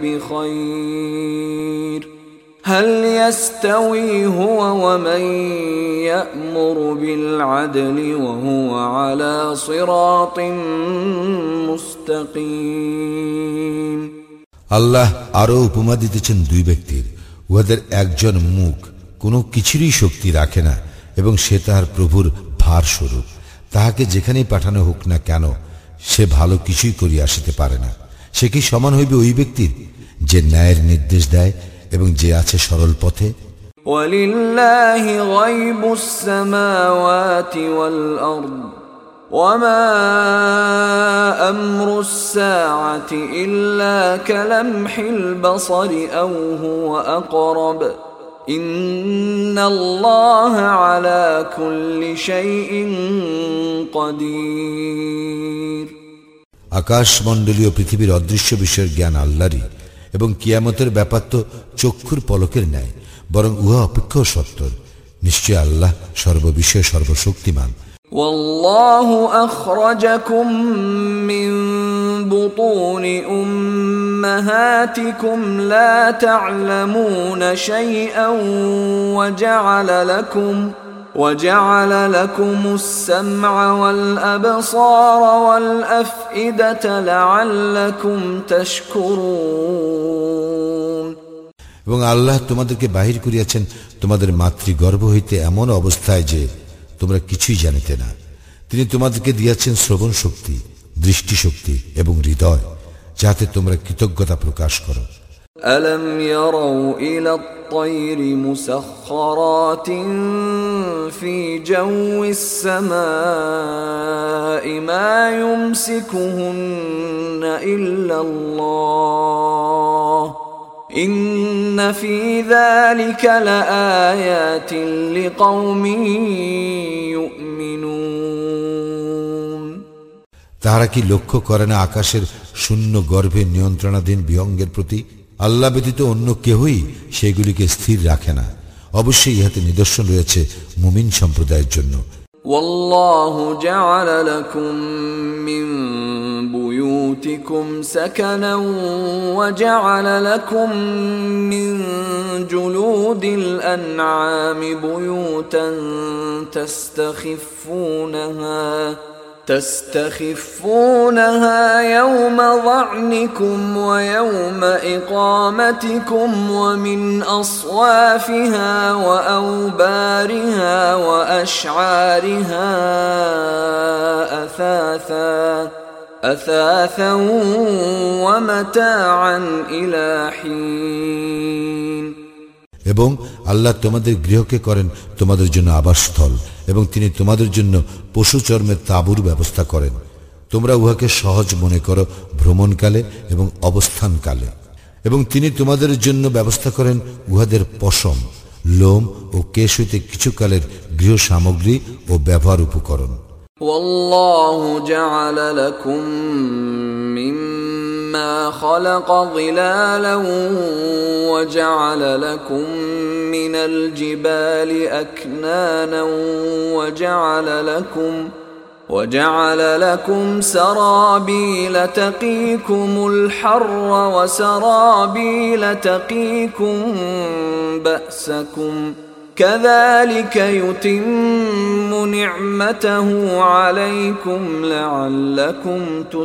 Speaker 1: بخير هل يستوي هو ومن يأمر بالعدل وهو على صراط مستقيم
Speaker 2: আল্লাহ আরো উপমা দিতেছেন দুই ব্যক্তির, উহাদের একজন মুখ কোনো কিছুরই শক্তি রাখে না এবং সে তাহার প্রভুর ভার স্বরূপ। তাহাকে যেখানেই পাঠানো হোক না কেন সে ভালো কিছুই করিয়া আসিতে পারে না। সে কি সমান হইবে ওই ব্যক্তির যে ন্যায়ের নির্দেশ দেয় এবং যে আছে সরল পথে?
Speaker 1: ওয়ালিল্লাহি গায়বুস সামাওয়াতি ওয়াল আরদ ওয়া মা আমরুস সাআতি ইল্লা কালামহিল বাসারি আও হুয়া আকরাব ইন্নাল্লাহা আলা কুল্লি শাইইন কাদির।
Speaker 2: আকাশমণ্ডলীয় পৃথিবীর অদৃশ্য বিষয়ের জ্ঞান আল্লাহরই, এবং কিয়ামতের ব্যাপার তো চক্ষুর পলকের ন্যায়, বরং উহা অপেক্ষাও সত্তর। নিশ্চয় আল্লাহ সর্ববিষয়ে সর্বশক্তিমান।
Speaker 1: ওয়াল্লাহু আখরাজাকুম মিন বুতুনি উম্মাহাতিকুম লা তা'লামুনা শাইআন ওয়া জা'আলা লাকুম وجعل لكم السمع والأبصار والأفئدة لعلكم تشكرون।
Speaker 2: এবং আল্লাহ তোমাদেরকে বাহির করিয়াছেন তোমাদের মাতৃগর্ভ হইতে এমন অবস্থায় যে তোমরা কিছুই জানিতে না। তিনি তোমাদেরকে দিয়াছেন শ্রবণ শক্তি, দৃষ্টি শক্তি এবং হৃদয়, যাতে তোমরা কৃতজ্ঞতা প্রকাশ করো।
Speaker 1: ألم يروا إلى الطير مسخرات في جو السماء ما يمسكهن إلا الله إن في ذلك لآيات لقوم يؤمنون।
Speaker 2: তাহারা কি লক্ষ্য করে না আকাশের শূন্য গর্ভে নিয়ন্ত্রণাধীন বিহঙ্গের প্রতি? আল্লাহ ব্যতীত অন্য কেহই সেগুলিকে স্থির রাখে না। অবশ্যই ইহাতে নিদর্শন রয়েছে মুমিন সম্প্রদায়ের জন্য।
Speaker 1: ওয়াল্লাহু জাআলা লাকুম মিন বুয়ুতিকুম সাকানান ওয়া জাআলা লাকুম মিন জুলুদিল আনআমি বুয়ুতান তাস্তাখিফুনাহা تستخفونها يوم ظعنكم ويوم إقامتكم ومن أصوافها وأوبارها وأشعارها أثاثا أثاثا ومتاعا إلى حين।
Speaker 2: এবং আল্লাহ তোমাদের গৃহকে করেন তোমাদের জন্য আবাসস্থল, এবং তিনি তোমাদের জন্য পশু চর্মের তাঁবুর ব্যবস্থা করেন। তোমরা উহাকে সহজ মনে করো ভ্রমণকালে এবং অবস্থানকালে, এবং তিনি তোমাদের জন্য ব্যবস্থা করেন উহাদের পশম, লোম ও কেশ হইতে কিছু কালের গৃহ সামগ্রী ও ব্যবহার উপকরণ।
Speaker 1: ওয়াল্লাহু জাআলা লাকুম মিম্মা খালাকা যিলালান ওয়া জাআলা লাকুম মিনাল জিবালি আকনানান ওয়া জাআলা লাকুম وجعل لكم سرابيل تقيكم الحر وسرابيل تقيكم بأسكم كذلك يتم نعمته عليكم لعلكم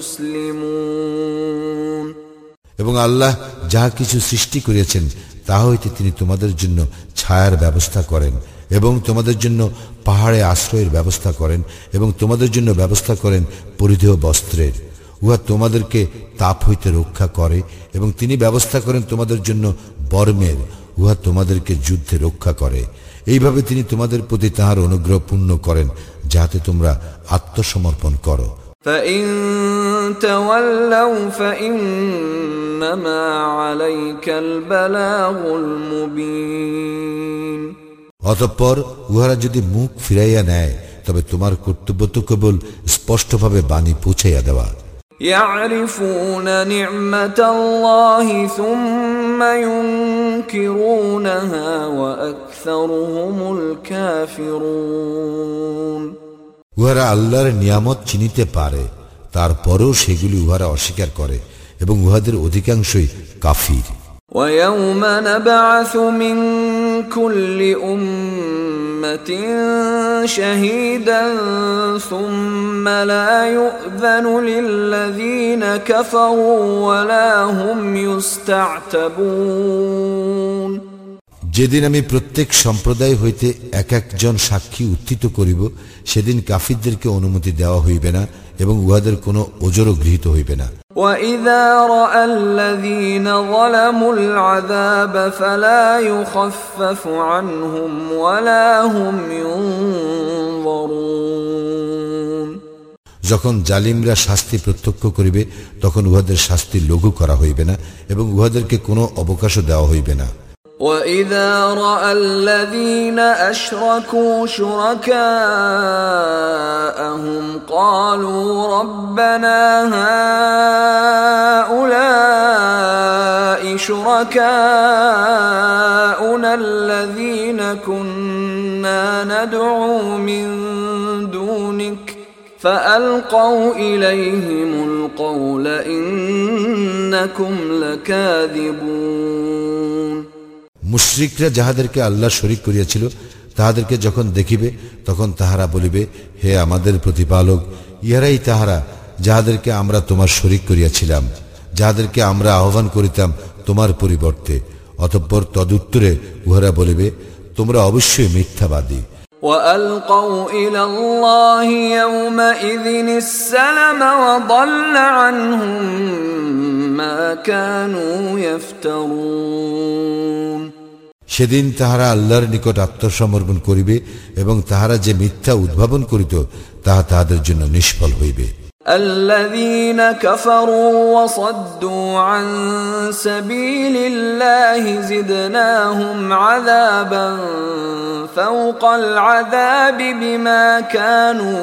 Speaker 1: تسلمون।
Speaker 2: এবং আল্লাহ যাহা কিছু সৃষ্টি করিয়াছেন তাহা হইতে তিনি তোমাদের জন্য ছায়ার ব্যবস্থা করেন, এবং তোমাদের জন্য পাহাড়ে আশ্রয়ের ব্যবস্থা করেন, এবং তোমাদের জন্য ব্যবস্থা করেন পরিধেয় বস্ত্রের। উহা তোমাদেরকে তাপ হইতে রক্ষা করে, এবং তিনি ব্যবস্থা করেন তোমাদের জন্য বর্মের, উহা তোমাদেরকে যুদ্ধে রক্ষা করে। এইভাবে তিনি তোমাদের প্রতি তাহার অনুগ্রহ পূর্ণ করেন, যাতে তোমরা আত্মসমর্পণ করো।
Speaker 1: فَإِن تَوَلَّوْا فَإِنَّمَا عَلَيْكَ الْبَلَاغُ الْمُبِينُ।
Speaker 2: অতঃপর উহারা যদি মুখ ফিরাইয়া নেয় তবে তোমার কর্তব্য তো কেবল স্পষ্টভাবে বাণী পৌঁছাইয়া দেওয়া।
Speaker 1: يَعْرِفُونَ نِعْمَةَ اللَّهِ ثُمَّ يُنْكِرُونَهَا وَأَكْثَرُهُمُ الْكَافِرُونَ।
Speaker 2: উহারা আল্লাহর নিয়ামত চিনিতে পারে, তারপরেও সেগুলি উহারা অস্বীকার করে, এবং উহাদের অধিকাংশই কাফির।
Speaker 1: وَيَوْمَ نَبْعَثُ مِنْ كُلِّ أُمَّةٍ شَهِيدًا ثُمَّ لَا يُؤْذَنُ لِلَّذِينَ كَفَرُوا وَلَا هُمْ يُسْتَعْتَبُونَ।
Speaker 2: যেদিন আমি প্রত্যেক সম্প্রদায় হইতে এক একজন সাক্ষী উত্থিত করিব, সেদিন কাফিরদেরকে অনুমতি দেওয়া হইবে না এবং উহাদের কোনো ওজরও গৃহীত হইবে না।
Speaker 1: وَإِذَا رَأَى الَّذِينَ ظَلَمُوا الْعَذَابَ فَلَا يُخَفَّفُ عَنْهُمْ وَلَا هُمْ يُنظَرُونَ।
Speaker 2: যখন জালিমরা শাস্তি প্রত্যক্ষ করিবে, তখন উহাদের শাস্তি লঘু করা হইবে না এবং উহাদেরকে কোনো অবকাশও দেওয়া হইবে না।
Speaker 1: وَإِذَا رَأَى الَّذِينَ أَشْرَكُوا شُرَكَاءَهُمْ قَالُوا رَبَّنَا هَؤُلَاءِ شُرَكَاؤُنَا الَّذِينَ كُنَّا نَدْعُو مِن دُونِكَ فَأَلْقَوْا إِلَيْهِمُ الْقَوْلَ إِنَّكُمْ لَكَاذِبُونَ।
Speaker 2: মুশরিকরা যাহাদেরকে আল্লাহ শরীক করিয়াছিল, তাহাদেরকে যখন দেখিবে, তখন তাহারা বলিবে, হে আমাদের প্রতিপালক, ইহারাই তাহারা যাহাদেরকে আমরা তোমার শরীক করিয়াছিলাম, যাহাদেরকে আমরা আহ্বান করিতাম তোমার পরিবর্তে। অতঃপর তদুত্তরে উহারা বলিবে, তোমরা অবশ্যই মিথ্যাবাদী।
Speaker 1: وَأَلْقَوْا إِلَى اللَّهِ يَوْمَئِذٍ السَّلَمَ وَضَلَّ عَنْهُمْ مَا كَانُوا يَفْتَرُونَ।
Speaker 2: সেদিন তাহারা আল্লাহর নিকট আত্মসমর্পণ করিবে এবং তাহারা যে মিথ্যা উদ্ভাবন করিত, তাহা তাহাদের জন্য নিষ্ফল হইবে।
Speaker 1: الذين كفروا وصدوا عن سبيل الله زدناهم عذابا فوق العذاب بما كانوا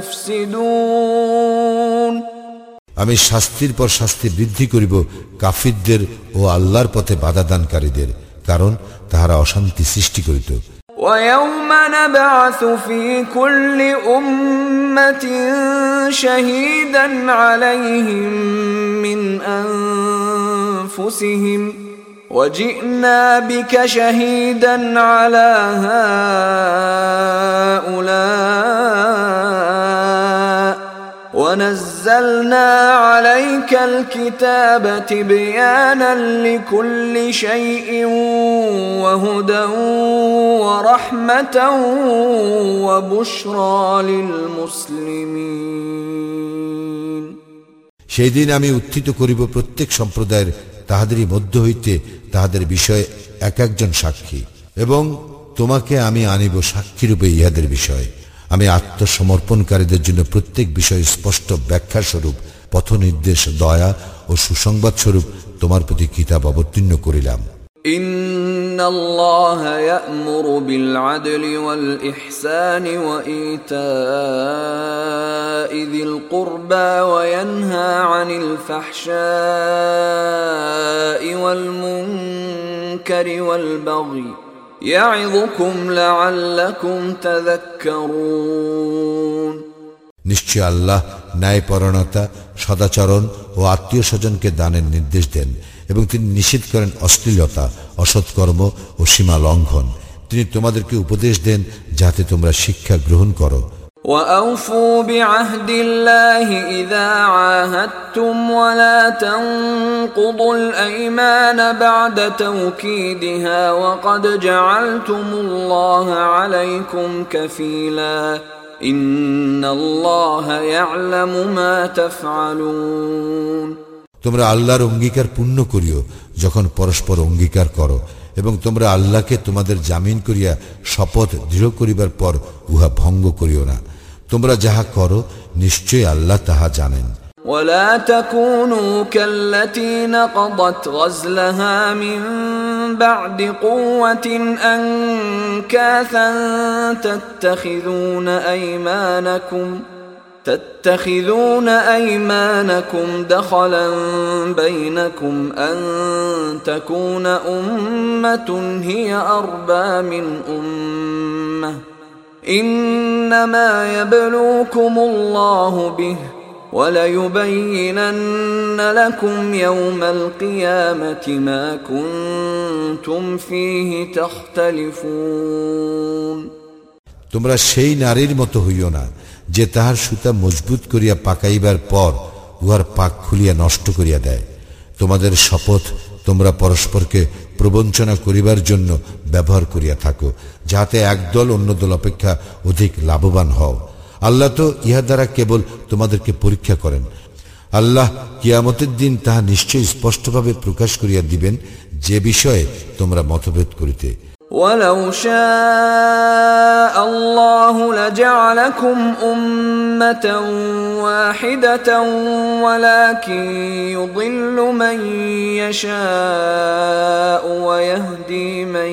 Speaker 1: يفسدون।
Speaker 2: আমি শাস্তির পর শাস্তি বৃদ্ধি করিব কাফিরদের ও আল্লাহর পথে বাধা দানকারীদের, কারণ তাহারা অশান্তি সৃষ্টি করিত।
Speaker 1: وَيَوْمَ نَبْعَثُ فِي كُلِّ أُمَّةٍ شَهِيدًا عَلَيْهِمْ مِنْ أَنفُسِهِمْ وَجِئْنَا بِكَ شَهِيدًا عَلَى هَؤُلَاءِ وَنَزَّلْنَا عَلَيْكَ الْكِتَابَ تِبْيَانًا لِكُلِّ شَيْءٍ وَهُدًى وَرَحْمَةً وَبُشْرَى لِلْمُسْلِمِينَ।
Speaker 2: সেই দিন আমি উত্থিত করিব প্রত্যেক সম্প্রদায়ের তাহাদেরই মধ্য হইতে তাহাদের বিষয়ে এক একজন সাক্ষী, এবং তোমাকে আমি আনিব সাক্ষীরূপে ইহাদের বিষয়ে। আমি আত্মসমর্পণকারীদের জন্য প্রত্যেক বিষয়ে স্পষ্ট ব্যাখ্যা স্বরূপ পথ নির্দেশ, দয়া ও সুসংবাদ স্বরূপ তোমার প্রতি কিতাব অবতীর্ণ করিলাম।
Speaker 1: ইন্নাল্লাহা ইয়া'মুরু বিল আদলি ওয়াল ইহসানি ওয়া ইতা'i যিল কুরবা ওয়া ইয়ানহা আনিল ফাহশা'i ওয়াল মুনকারি ওয়াল বাগই يَعِظُكُمْ لَعَلَّكُمْ تَذَكَّرُونَ।
Speaker 2: নিশ্চয় আল্লাহ ন্যায়পরায়ণতা, সদাচরণ ও আত্মীয় স্বজনকে দানের নির্দেশ দেন এবং তিনি নিষেধ করেন অশ্লীলতা, অসৎকর্ম ও সীমা লঙ্ঘন। তিনি তোমাদেরকে উপদেশ দেন যাতে তোমরা শিক্ষা গ্রহণ করো।
Speaker 1: وَأَوْفُوا بِعَهْدِ اللَّهِ إِذَا عَاهَدتُّمْ وَلَا تَنقُضُوا الْأَيْمَانَ بَعْدَ تَوْكِيدِهَا وَقَدْ جَعَلْتُمُ اللَّهَ عَلَيْكُمْ كَفِيلًا إِنَّ اللَّهَ يَعْلَمُ مَا تَفْعَلُونَ।
Speaker 2: তোমরা আল্লাহর অঙ্গীকার পূর্ণ করিও যখন পরস্পর অঙ্গীকার করো, এবং তোমরা আল্লাহকে তোমাদের জামিন করিয়া শপথ দৃঢ় করিবার পর উহা ভঙ্গ করিও না। তোমরা যাহা করো নিশ্চয়ই আল্লাহ তাহা জানেন।
Speaker 1: ولا تكونوا كالتي نقضت غزلها من بعد قوة أنكاثا تتخذون أيمانكم تتخذون أيمانكم دخلا بينكم أن تكون أمة هي أربى من أمة إنما يبلوكم الله به وَلَيُبَيِّنَنَّ لَكُمْ يَوْمَ الْقِيَامَةِ مَا كُنْتُمْ فِيهِ تَخْتَلِفُونَ।
Speaker 2: তোমরা সেই নারীর মতো হইও না যে তাহার সুতা মজবুত করিয়া পাকাইবার পর উহার পাক খুলিয়া নষ্ট করিয়া দেয়। তোমাদের শপথ তোমরা পরস্পরকে প্রবঞ্চনা করিবার জন্য ব্যবহার করিয়া থাকো, যাতে একদল অন্য দল অপেক্ষা অধিক লাভবান হও। আল্লাহ তো ইহা দ্বারা কেবল তোমাদেরকে পরীক্ষা করেন। আল্লাহ কিয়ামতের দিন তাহা নিশ্চয়ই স্পষ্টভাবে প্রকাশ করিয়া দিবেন, যে বিষয়ে তোমরা মতভেদ করিতে।
Speaker 1: وَلَوْ شَاءَ اللَّهُ لَجَعَلَكُمْ أُمَّةً وَاحِدَةً وَلَكِنْ يُضِلُّ مَنْ يَشَاءُ وَيَهْدِي مَنْ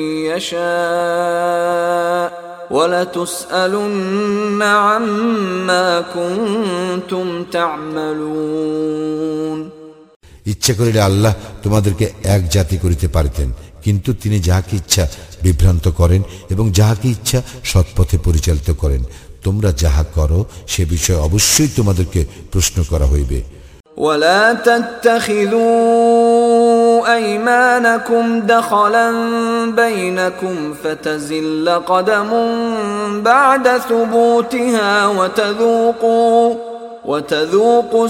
Speaker 1: يَشَاءُ وَلَتُسْأَلُنَّ عَمَّا كُنْتُمْ تَعْمَلُونَ।
Speaker 2: ইচ্ছা করিলে আল্লাহ তোমাদেরকে এক জাতি করিতে পারিতেন, কিন্তু তিনি যাহাকে ইচ্ছা বিভ্রান্ত করেন এবং যাহাকে ইচ্ছা সৎপথে পরিচালিত করেন। তোমরা যাহা করো সে বিষয়ে অবশ্যই তোমাদেরকে প্রশ্ন করা হইবে।
Speaker 1: ولا تتخذوا أيمانكم دخلا بينكم فتزل قدم بعد ثبوتها وتذوقوا وتذوقوا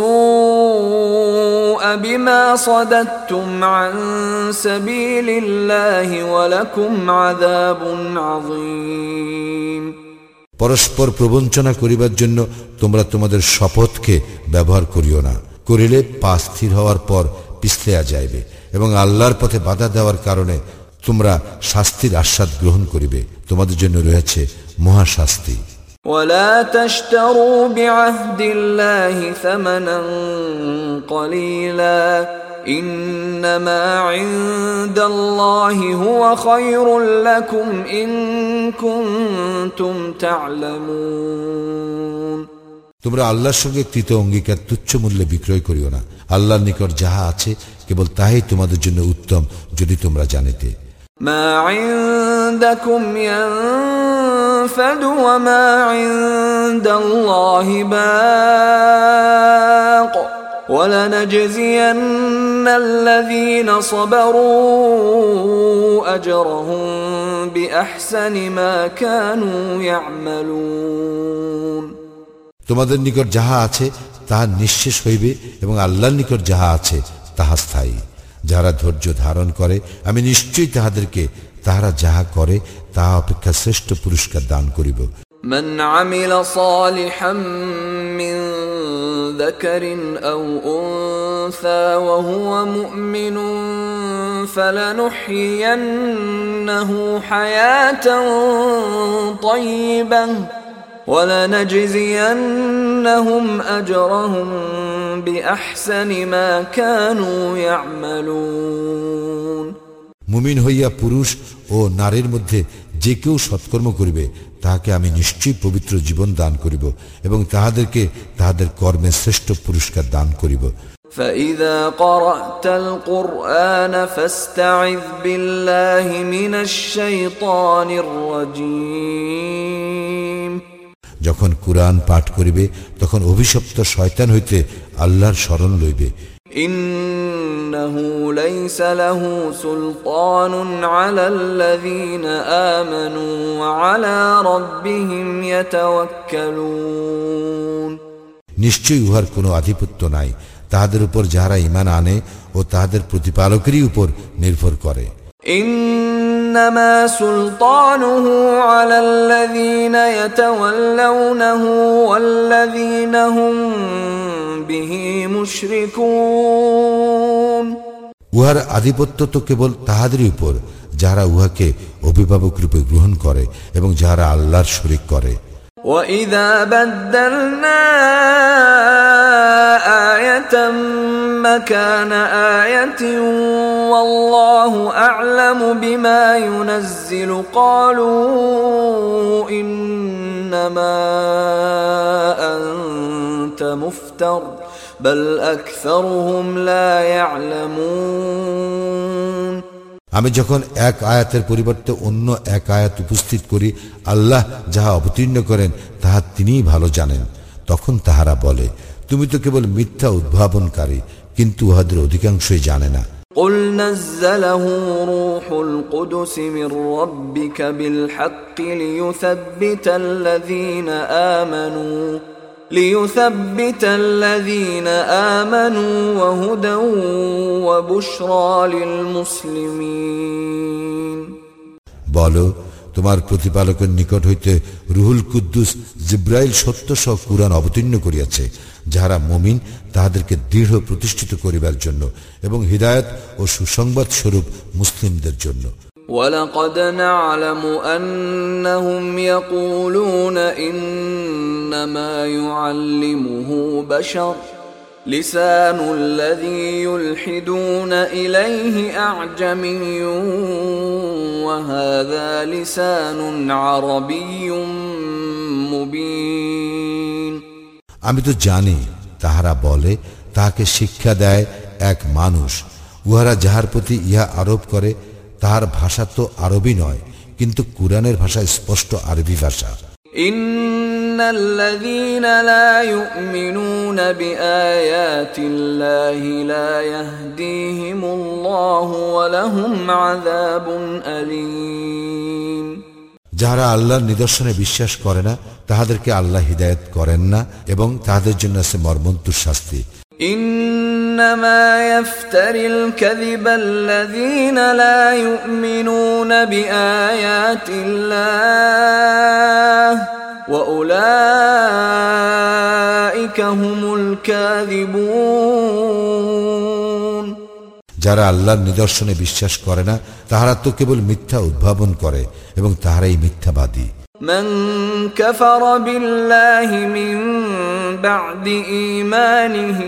Speaker 1: السوء بما صددتم عن سبيل الله ولكم عذاب عظيم।
Speaker 2: পরস্পর প্রবঞ্চনা করিবার জন্য তোমরা তোমাদের শপথকে ব্যবহার করিও না, করিলে পা স্থির হওয়ার পর পিছলিয়া যাইবে এবং আল্লাহর পথে বাধা দেওয়ার কারণে তোমরা শাস্তির আস্বাদ গ্রহণ করিবে। তোমাদের জন্য রয়েছে মহাশাস্তি।
Speaker 1: ولا تشتروا بعهد الله ثمنا قليلا إنما عند الله هو خير لكم إن كنتم تعلمون।
Speaker 2: তোমরা আল্লাহর সঙ্গে কৃত অঙ্গীকার তুচ্ছ মূল্যে বিক্রয় করিও না। আল্লাহর নিকট যাহা আছে কেবল তাহাই তোমাদের জন্য উত্তম, যদি তোমরা জানিতে।
Speaker 1: মা ইনদাকুম ইয়ানফাদু ওয়া মা ইনদাল্লাহি বাক ওয়া লানাজজিয়ান্নাল্লাযীনা সাবারু আজরাহুম বিআহসানি মা কানু ইয়া'মালুন।
Speaker 2: তোমাদের নিকট যাহা আছে তাহা নিঃশেষ হইবে এবং আল্লাহর নিকট যাহা আছে তাহা স্থায়ী। যারা ধৈর্য ধারণ করে আমি নিশ্চয়ই তাহাদেরকে তাহারা যাহা করে তাহা অপেক্ষা শ্রেষ্ঠ পুরস্কার দান করিব।
Speaker 1: মান আমিলা সালিহাম মিন যাকারিন আও উনসা ওয়া হুয়া মুমিনুন ফালানুহইয়ান্নাহু হায়াতান তাইয়্যিবাহ وَلَنَجْزِيَنَّهُمْ أَجْرَهُمْ بِأَحْسَنِ مَا كَانُوا يَعْمَلُونَ।
Speaker 2: মুমিন হইয়া পুরুষ ও নারীর মধ্যে যে কেউ সৎকর্ম করিবে তাহাকে আমি নিশ্চয়ই পবিত্র জীবন দান করিব এবং তাহাদেরকে তাহাদের কর্মের শ্রেষ্ঠ পুরস্কার দান করিব।
Speaker 1: فَإِذَا قَرَأْتَ الْقُرْآنَ فَاسْتَعِذْ بِاللَّهِ مِنَ الشَّيْطَانِ الرَّجِيمِ।
Speaker 2: যখন কুরআন পাঠ করিবে তখন অভিশপ্ত শয়তান হইতে আল্লাহর শরণ লইবে।
Speaker 1: ইন্নাহু লাইসা লাহু সুলতানুন আলাল্লাযীনা আমানু ওয়া আলা রাব্বিহিম ইয়াতাওয়াক্কালুন।
Speaker 2: নিশ্চয়ই উহার কোনো আধিপত্য নাই তাহাদের উপর যাহারা ঈমান আনে ও তাহাদের প্রতিপালকেরই উপর নির্ভর করে।
Speaker 1: ইন্নামা সুলতানুহু আলাল্লাযীনা ইয়াতাওয়াল্লাউনাহু ওয়াল্লাযীনা হুম বিহি মুশরিকুন।
Speaker 2: উহার আধিপত্য তো কেবল তাহাদেরই উপর যাহারা উহাকে অভিভাবক রূপে গ্রহণ করে এবং যাহারা আল্লাহর শরীক করে।
Speaker 1: وَإِذَا بَدَّلْنَا آيَةً مَكَانَ آيَةٍ وَاللَّهُ أَعْلَمُ بِمَا يُنَزِّلُ قَالُوا إِنَّمَا أَنْتَ مُفْتَرٍ بَلْ أَكْثَرُهُمْ لَا يَعْلَمُونَ।
Speaker 2: আমি যখন এক আয়াতের পরিবর্তে অন্য এক আয়াত উপস্থিত করি, আল্লাহ যাহা অবতীর্ণ করেন তাহা তিনিই ভালো জানেন। তখন তাহারা বলে, তুমি তো কেবল মিথ্যা উদ্ভাবনকারী, কিন্তু উহাদের অধিকাংশই জানে না।
Speaker 1: قُلْ نَزَّلَهُ رُوحُ الْقُدُسِ مِنْ رَبِّكَ بِالْحَقِّ لِيُثَبِّتَ الَّذِينَ آمَنُوا ليثبت الذين آمنوا وهدى وبشرى للمسلمين
Speaker 2: বলো, তোমার প্রতিপালকের নিকট হইতে রুহুল কুদ্দুস জিব্রাইল সত্য সহ কুরআন অবতীর্ণ করিয়াছে, যাহারা মুমিন তাহাদেরকে দৃঢ় প্রতিষ্ঠিত করিবার জন্য এবং হিদায়াত ও সুসংবাদ স্বরূপ মুসলিমদের জন্য।
Speaker 1: وَلَقَدْ نَعْلَمُ أَنَّهُمْ يَقُولُونَ إِنَّمَا يُعَلِّمُهُ بَشَرٌ لِسَانُ الَّذِي يُلْحِدُونَ إِلَيْهِ أَعْجَمِيٌّ وَهَذَا لِسَانٌ عَرَبِيٌّ مُبِينٌ।
Speaker 2: আমি তো জানি তাহারা বলে তাহাকে শিক্ষা দেয় এক মানুষ, উহারা যাহার প্রতি ইহা আরোপ করে তাহার ভাষা তো আরবি নয়, কিন্তু কুরআনের ভাষা স্পষ্ট আরবি ভাষা।
Speaker 1: ইন্নাল্লাযীনা লা ইউমিনুনা বিআয়াতিল্লাহি লা ইয়াহদিহিমুল্লাহু ওয়া লাহুম আযাবুন আলীম।
Speaker 2: যাহারা আল্লাহর নিদর্শনে বিশ্বাস করে না তাহাদেরকে আল্লাহ হিদায়াত করেন না এবং তাহাদের জন্য আছে মর্মন্তুদ শাস্তি।
Speaker 1: إنما يفتري الكذب الذين لا يؤمنون بآيات الله وأولئك هم الكاذبون।
Speaker 2: যারা আল্লাহর নিদর্শনে বিশ্বাস করে না তাহারা তো কেবল মিথ্যা উদ্ভাবন করে এবং তাহারাই মিথ্যাবাদী।
Speaker 1: من كفر بالله من بعد إيمانه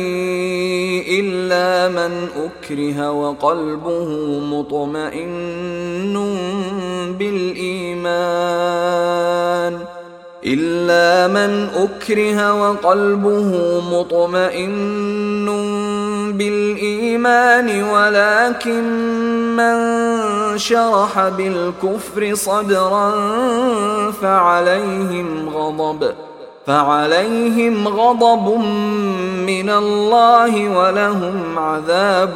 Speaker 1: إلا من أكره وقلبه مطمئن بالإيمان إلا من أكره وقلبه مطمئن بالإيمان ولكن من شرح بالكفر صدرا فعليهم غضب فعليهم غضب من الله ولهم عذاب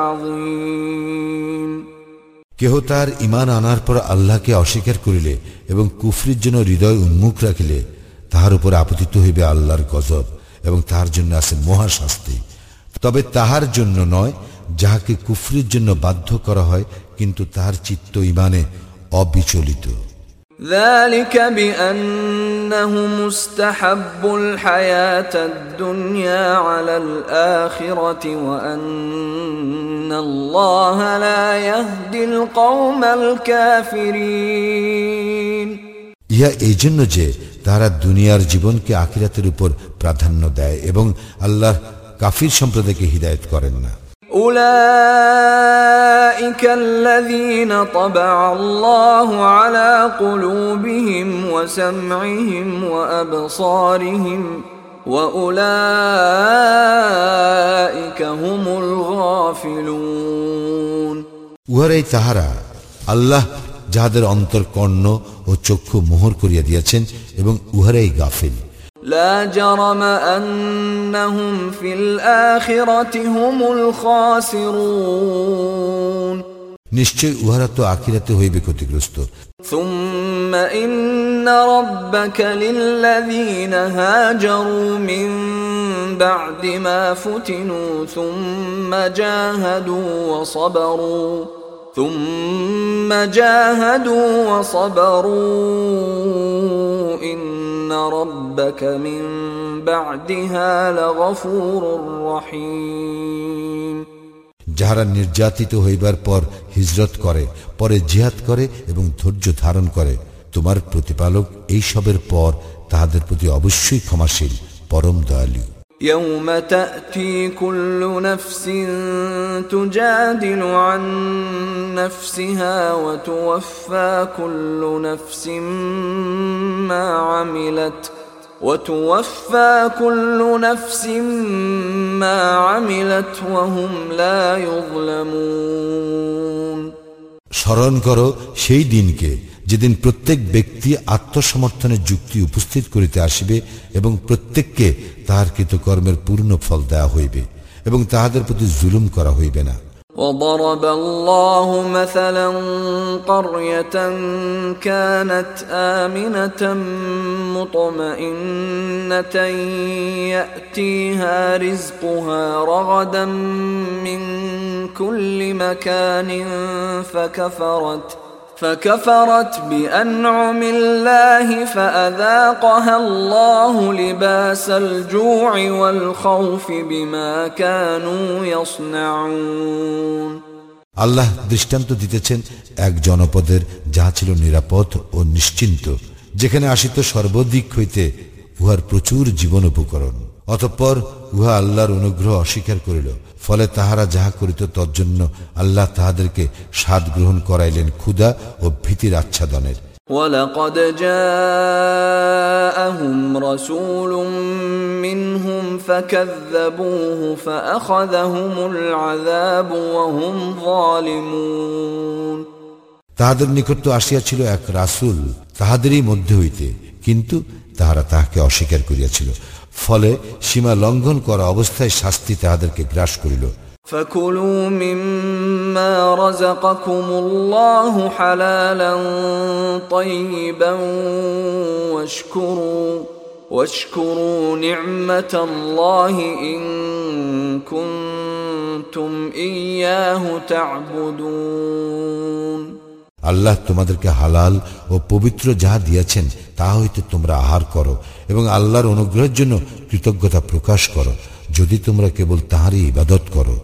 Speaker 1: عظيم।
Speaker 2: কেহ তার ঈমান আনার পর আল্লাহকে অস্বীকার করিলে এবং কুফরির জন্য হৃদয় উন্মুখ রাখিলে তাহার উপর আপতিত হইবে আল্লাহর গজব এবং তাহার জন্য আছে মহা শাস্তি। তবে তাহার জন্য নয় যাহাকে কুফরির জন্য বাধ্য করা হয় কিন্তু তাহার চিত্ত ঈমানে অবিচলিত।
Speaker 1: ذلك بأنهم استحبوا الحياة الدنيا على الآخرة وأن الله لا يهدي القوم الكافرين।
Speaker 2: ইহা এই জন্য যে তারা দুনিয়ার জীবনকে আখিরাতের উপর প্রাধান্য দেয় এবং আল্লাহ কাফির সম্প্রদায়কে হিদায়াত করেন না।
Speaker 1: أولئك الذين طبع الله على قلوبهم وسمعهم وأبصارهم وأولئك هم الغافلون।
Speaker 2: উহারাই তাহারা আল্লাহ যাহাদের অন্তর কর্ণ ও চক্ষু মোহর করিয়া দিয়াছেন এবং উহারাই গাফিল।
Speaker 1: لا جرم أنهم في الآخرة هم الخاسرون।
Speaker 2: নিশ্চয় উহারা তো আখিরাতে হইবে ক্ষতিগ্রস্ত।
Speaker 1: ثم إن ربك للذين هاجروا من بعد ما فتنوا ثم جاهدوا وصبروا ثم جاهدوا وصبروا إن ربك من بعدها لغفور رحيم।
Speaker 2: যাহারা নির্যাতিত হইবার পর হিজরত করে, পরে জিহাদ করে এবং ধৈর্য ধারণ করে, তোমার প্রতিপালক এই সবের পর তাহাদের প্রতি অবশ্যই ক্ষমাশীল, পরম দয়ালু।
Speaker 1: يوم تأتي كل نفس تجادل عن نفسها وتوفى كل نفس ما عملت وتوفى كل نفس ما عملت وهم لا يظلمون।
Speaker 2: স্মরণ করো সেই দিনকে যেদিন প্রত্যেক ব্যক্তি আত্মসমর্থনের যুক্তি উপস্থিত করিতে আসিবে এবং প্রত্যেককে তাহার কৃতকর্মের পূর্ণ ফল দেয়া হইবে এবং তাহাদের প্রতি জুলুম করা হইবে না।
Speaker 1: وضرب الله مثلا قرية كانت آمنة مطمئنة يأتيها رزقها رغدا من كل مكان فكفرت فكفرت بأنعم الله فأذاقها الله لباس الجوع والخوف بما كانوا يصنعون
Speaker 2: আল্লাহ দৃষ্টান্ত দিতেছেন এক জনপদের যাহা ছিল নিরাপদ ও নিশ্চিন্ত, যেখানে আসিত সর্বদিক হইতে উহার প্রচুর জীবন উপকরণ। অতঃপর উহা আল্লাহর অনুগ্রহ অস্বীকার করিল, ফলে তাহারা যাহা করিত তজ্জন্য আল্লাহ তাহাদেরকে স্বাদ গ্রহণ করাইলেন ক্ষুধা ও ভীতির আচ্ছাদনের।
Speaker 1: وَلَقَدْ جَاءَهُمْ رَسُولٌ مِّنْهُمْ فَكَذَّبُوهُ فَأَخَذَهُمُ الْعَذَابُ وَهُمْ ظَالِمُونَ
Speaker 2: তাহাদের নিকট তো আসিয়াছিল এক রাসূল তাহাদেরই মধ্যে হইতে, কিন্তু তাহারা তাহাকে অস্বীকার করিয়াছিল, ফলে সীমা লঙ্ঘন করা অবস্থায় শাস্তি তাহাদেরকে গ্রাস করিল।
Speaker 1: فَكُلُوا مِمَّا رَزَقَكُمُ اللَّهُ حَلَالًا طَيِّبًا وَاشْكُرُوا وَاشْكُرُوا نِعْمَةَ اللَّهِ إِن كُنتُمْ إِيَّاهُ تَعْبُدُونَ
Speaker 2: আল্লাহ তোমাদেরকে হালাল ও পবিত্র যাহা দিয়েছেন তাহা হইতে তোমরা আহার করো এবং আল্লাহর অনুগ্রহের জন্য কৃতজ্ঞতা প্রকাশ করো, যদি তোমরা কেবল তাহারই ইবাদত করো।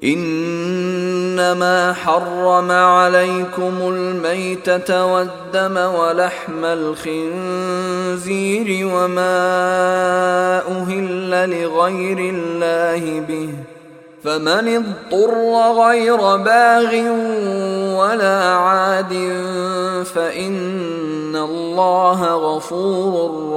Speaker 1: إنما حرم عليكم الميتة والدم ولحم الخنزير وما أهل لغير الله به فمن اضطر غير باغ ولا عاد فإن الله غفور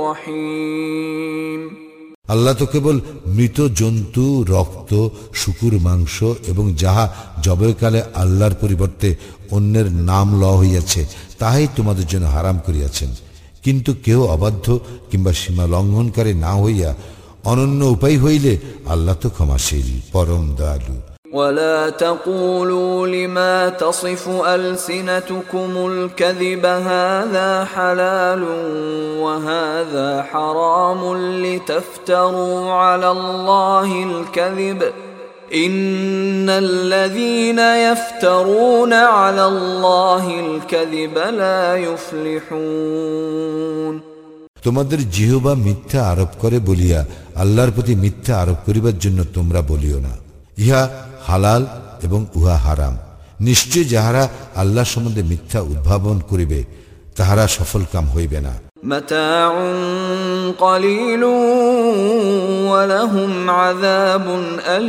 Speaker 1: رحيم
Speaker 2: আল্লাহ তো কেবল মৃত জন্তু, রক্ত, শুকুর মাংস এবং যাহা জবাইকালে আল্লাহর পরিবর্তে অন্যের নাম লওয়া হইয়াছে তাহাই তোমাদের জন্য হারাম করিয়াছেন, কিন্তু কেউ অবাধ্য কিংবা সীমা লঙ্ঘনকারী না হইয়া অনন্য উপায় হইলে আল্লাহ তো ক্ষমাশীল, পরম দয়ালু।
Speaker 1: ولا تقولوا لما تصف ألسنتكم الكذب هذا حلال وهذا حرام لتفتروا على الله الكذب إن الذين يفترون على الله الكذب لا يفلحون
Speaker 2: তোমাদের জিহ্বা মিথ্যা আরোপ করে বলিয়া আল্লাহর প্রতি মিথ্যা আরোপ করিবার জন্য তোমরা বলিও না, ইহা হালাল এবং উহা হারাম। নিশ্চয় যাহারা আল্লাহ সম্বন্ধে মিথ্যা উদ্ভাবন করিবে তাহারা সফল কাম হইবে না।
Speaker 1: মাতাউন কালিলুন ওয়া লাহুম আযাবুন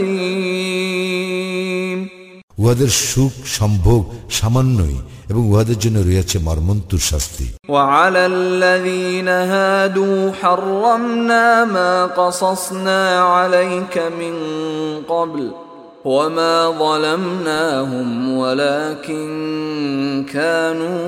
Speaker 1: আলীম,
Speaker 2: উহাদের সুখ সম্ভোগ সামান্যই এবং উহাদের জন্য রয়েছে মর্মন্তুর শাস্তি।
Speaker 1: ওয়া আলাল্লাযীনা হাদু হাররামনা মা কাসাসনা আলাইকা মিন ক্বাবল وما ظلمناهم ولكن كانوا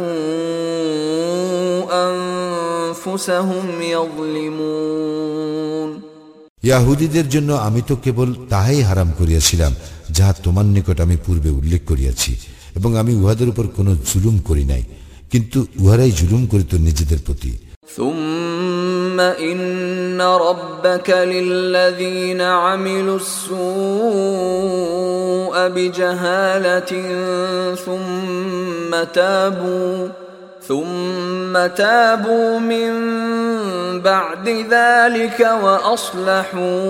Speaker 1: أنفسهم يظلمون
Speaker 2: ইয়াহুদীদের জন্য আমি তো কেবল তাহাই হারাম করিয়াছিলাম যাহা তোমার নিকট আমি পূর্বে উল্লেখ করিয়াছি, এবং আমি উহাদের উপর কোনো জুলুম করি নাই, কিন্তু উহারাই জুলুম করিত নিজেদের প্রতি।
Speaker 1: ثم إن ربك للذين عملوا السوء بجهالة ثم تابوا ثم تابوا من بعد ذلك وأصلحوا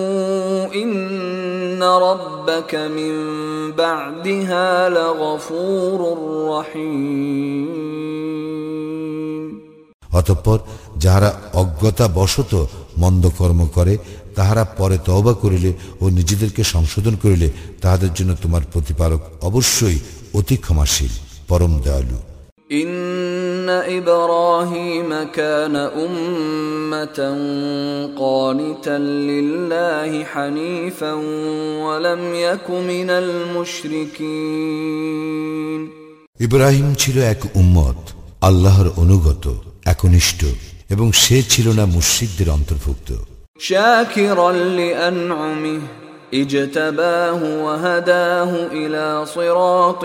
Speaker 1: إن ربك من بعدها لغفور رحيم
Speaker 2: অতঃপর যাহারা অজ্ঞতা বশত মন্দ কর্ম করে তাহারা পরে তওবা করিলে ও নিজেদেরকে সংশোধন করিলে তাহাদের জন্য তোমার প্রতিপালক অবশ্যই অতি ক্ষমাশীল, পরম দয়ালু।
Speaker 1: إن إبراهيم كان أمة قانتا لله حنيفا ولم يك من المشركين
Speaker 2: ইব্রাহিম ছিল এক উম্মত, আল্লাহর অনুগত, একনিষ্ঠ, এবং সে ছিল না মুশরিকদের অন্তর্ভুক্ত।
Speaker 1: শাকিরান লিআনউমিহি اجتباه وهداه إلى صراط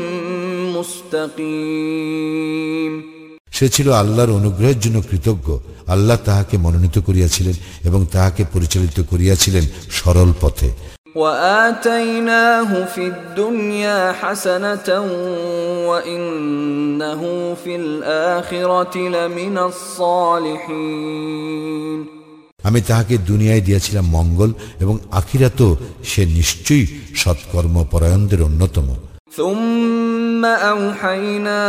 Speaker 1: مستقيم
Speaker 2: সে ছিল আল্লাহর অনুগ্রহের জন্য কৃতজ্ঞ। আল্লাহ তাহাকে মনোনীত করিয়াছিলেন এবং তাহাকে পরিচালিত করিয়াছিলেন সরল পথে।
Speaker 1: وآتيناه في الدنيا حسنة وإنه في الآخرة لمن الصالحين
Speaker 2: আমি তাহাকে দুনিয়ায় দিয়েছিলাম মঙ্গল এবং আখিরাতেও সে নিশ্চয়ই সৎকর্ম পরায়ণদের অন্যতম।
Speaker 1: ثم أوحينا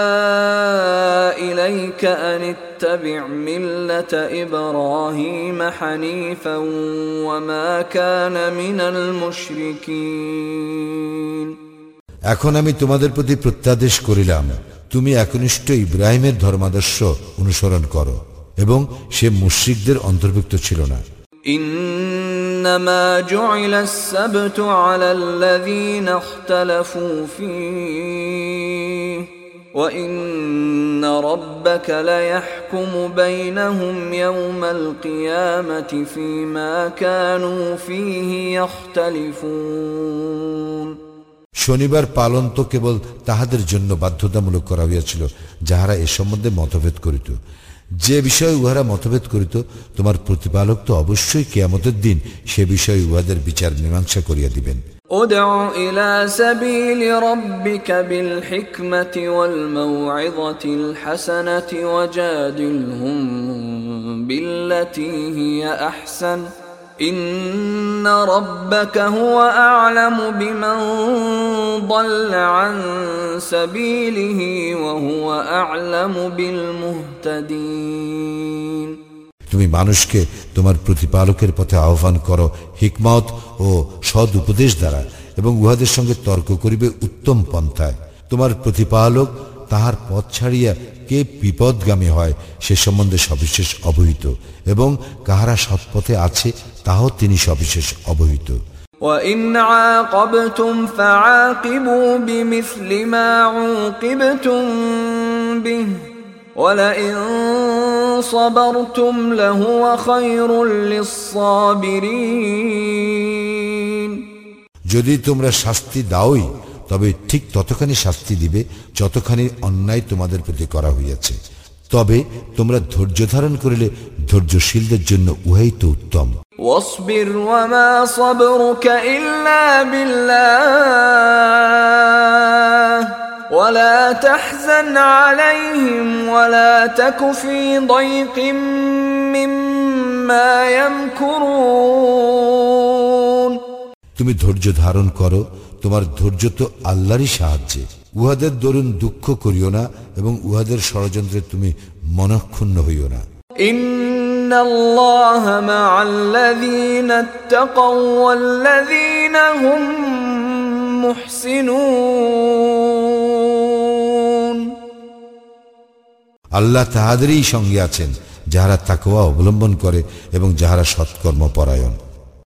Speaker 1: إليك أن اتبع ملة إبراهيم حنيفا وما كان من المشركين
Speaker 2: এখন আমি তোমাদের প্রতি প্রত্যাদেশ করিলাম, তুমি একনিষ্ঠ ইব্রাহিমের ধর্মাদর্শ অনুসরণ করো এবং সে মুশরিকদের অন্তর্ভুক্ত ছিল না।
Speaker 1: إنما جعل السبت على الذين اختلفوا فيه وإن ربك ليحكم بينهم يوم القيامة فيما كانوا فيه يختلفون
Speaker 2: শনিবার পালন তো কেবল তাহাদের জন্য বাধ্যতামূলক করা হইয়াছিল যাহারা এ সম্বন্ধে মতভেদ করিত। যে বিষয়ে উহারা মতভেদ করিত তোমার প্রতিপালক তো অবশ্যই কিয়ামতের দিন সে বিষয়ে উহাদের বিচার মীমাংসা করিয়া দিবেন।
Speaker 1: উদউ ইলা সাবিলি রাব্বিকা বিল হিকমাতি ওয়াল মাউইযাতিল হাসানাতি ওয়াজাদিলহুম বিল্লাতী হিয়া আহসান إن ربك هو أعلم بمن ضل عن سبيله وهو أعلم بالمهتدين
Speaker 2: তুমি মানুষকে তোমার প্রতিপালকের পথে আহ্বান করো হিকমত ও সৎ উপদেশ দ্বারা এবং উহাদের সঙ্গে তর্ক করিবে উত্তম পন্থায়। তোমার প্রতিপালক তাহার পথ ছাড়িয়া কে বিপদগামী হয় সে সম্বন্ধে সবিশেষ অবহিত এবং কাহারা সৎপথে আছে তাহাও তিনি সবিশেষ অবহিত।
Speaker 1: وَإِنْ عَاقَبْتُمْ فَعَاقِبُوا بِمِثْلِ مَا عُوقِبْتُمْ بِهِ وَلَئِنْ صَبَرْتُمْ لَهُوَ خَيْرٌ لِلصَّابِرِينَ
Speaker 2: যদি তোমরা শাস্তি দাওই তবে ঠিক ততখানি শাস্তি দিবে যতখানি অন্যায় তোমাদের প্রতি করা হইয়াছে, তবে তোমরা ধৈর্য ধারণ করিলে ধৈর্যশীলদের জন্য উহাই তো উত্তম।
Speaker 1: ওয়াসবির ওয়া মা সাবরুকা ইল্লা বিল্লাহ ওয়া লা তাহজান আলাইহিম ওয়া লা তাকু ফি দাইকিম মিম্মা ইয়ামকুরুন
Speaker 2: তুমি ধৈর্য ধারণ করো, তোমার ধৈর্য তো আল্লাহরই সাহায্যে। উহাদের দরুন দুঃখ করিও না এবং উহাদের ষড়যন্ত্রে তুমি মনঃক্ষুণ্ণ হইও না।
Speaker 1: ইন্নাল্লাহা মা'আল্লাযীনা ইত্তাকাও ওয়াল্লাযীনা হুম মুহসিনুন
Speaker 2: আল্লাহ তাহাদেরই সঙ্গে আছেন যাহারা তাকওয়া অবলম্বন করে এবং যাহারা সৎকর্ম পরায়ণ।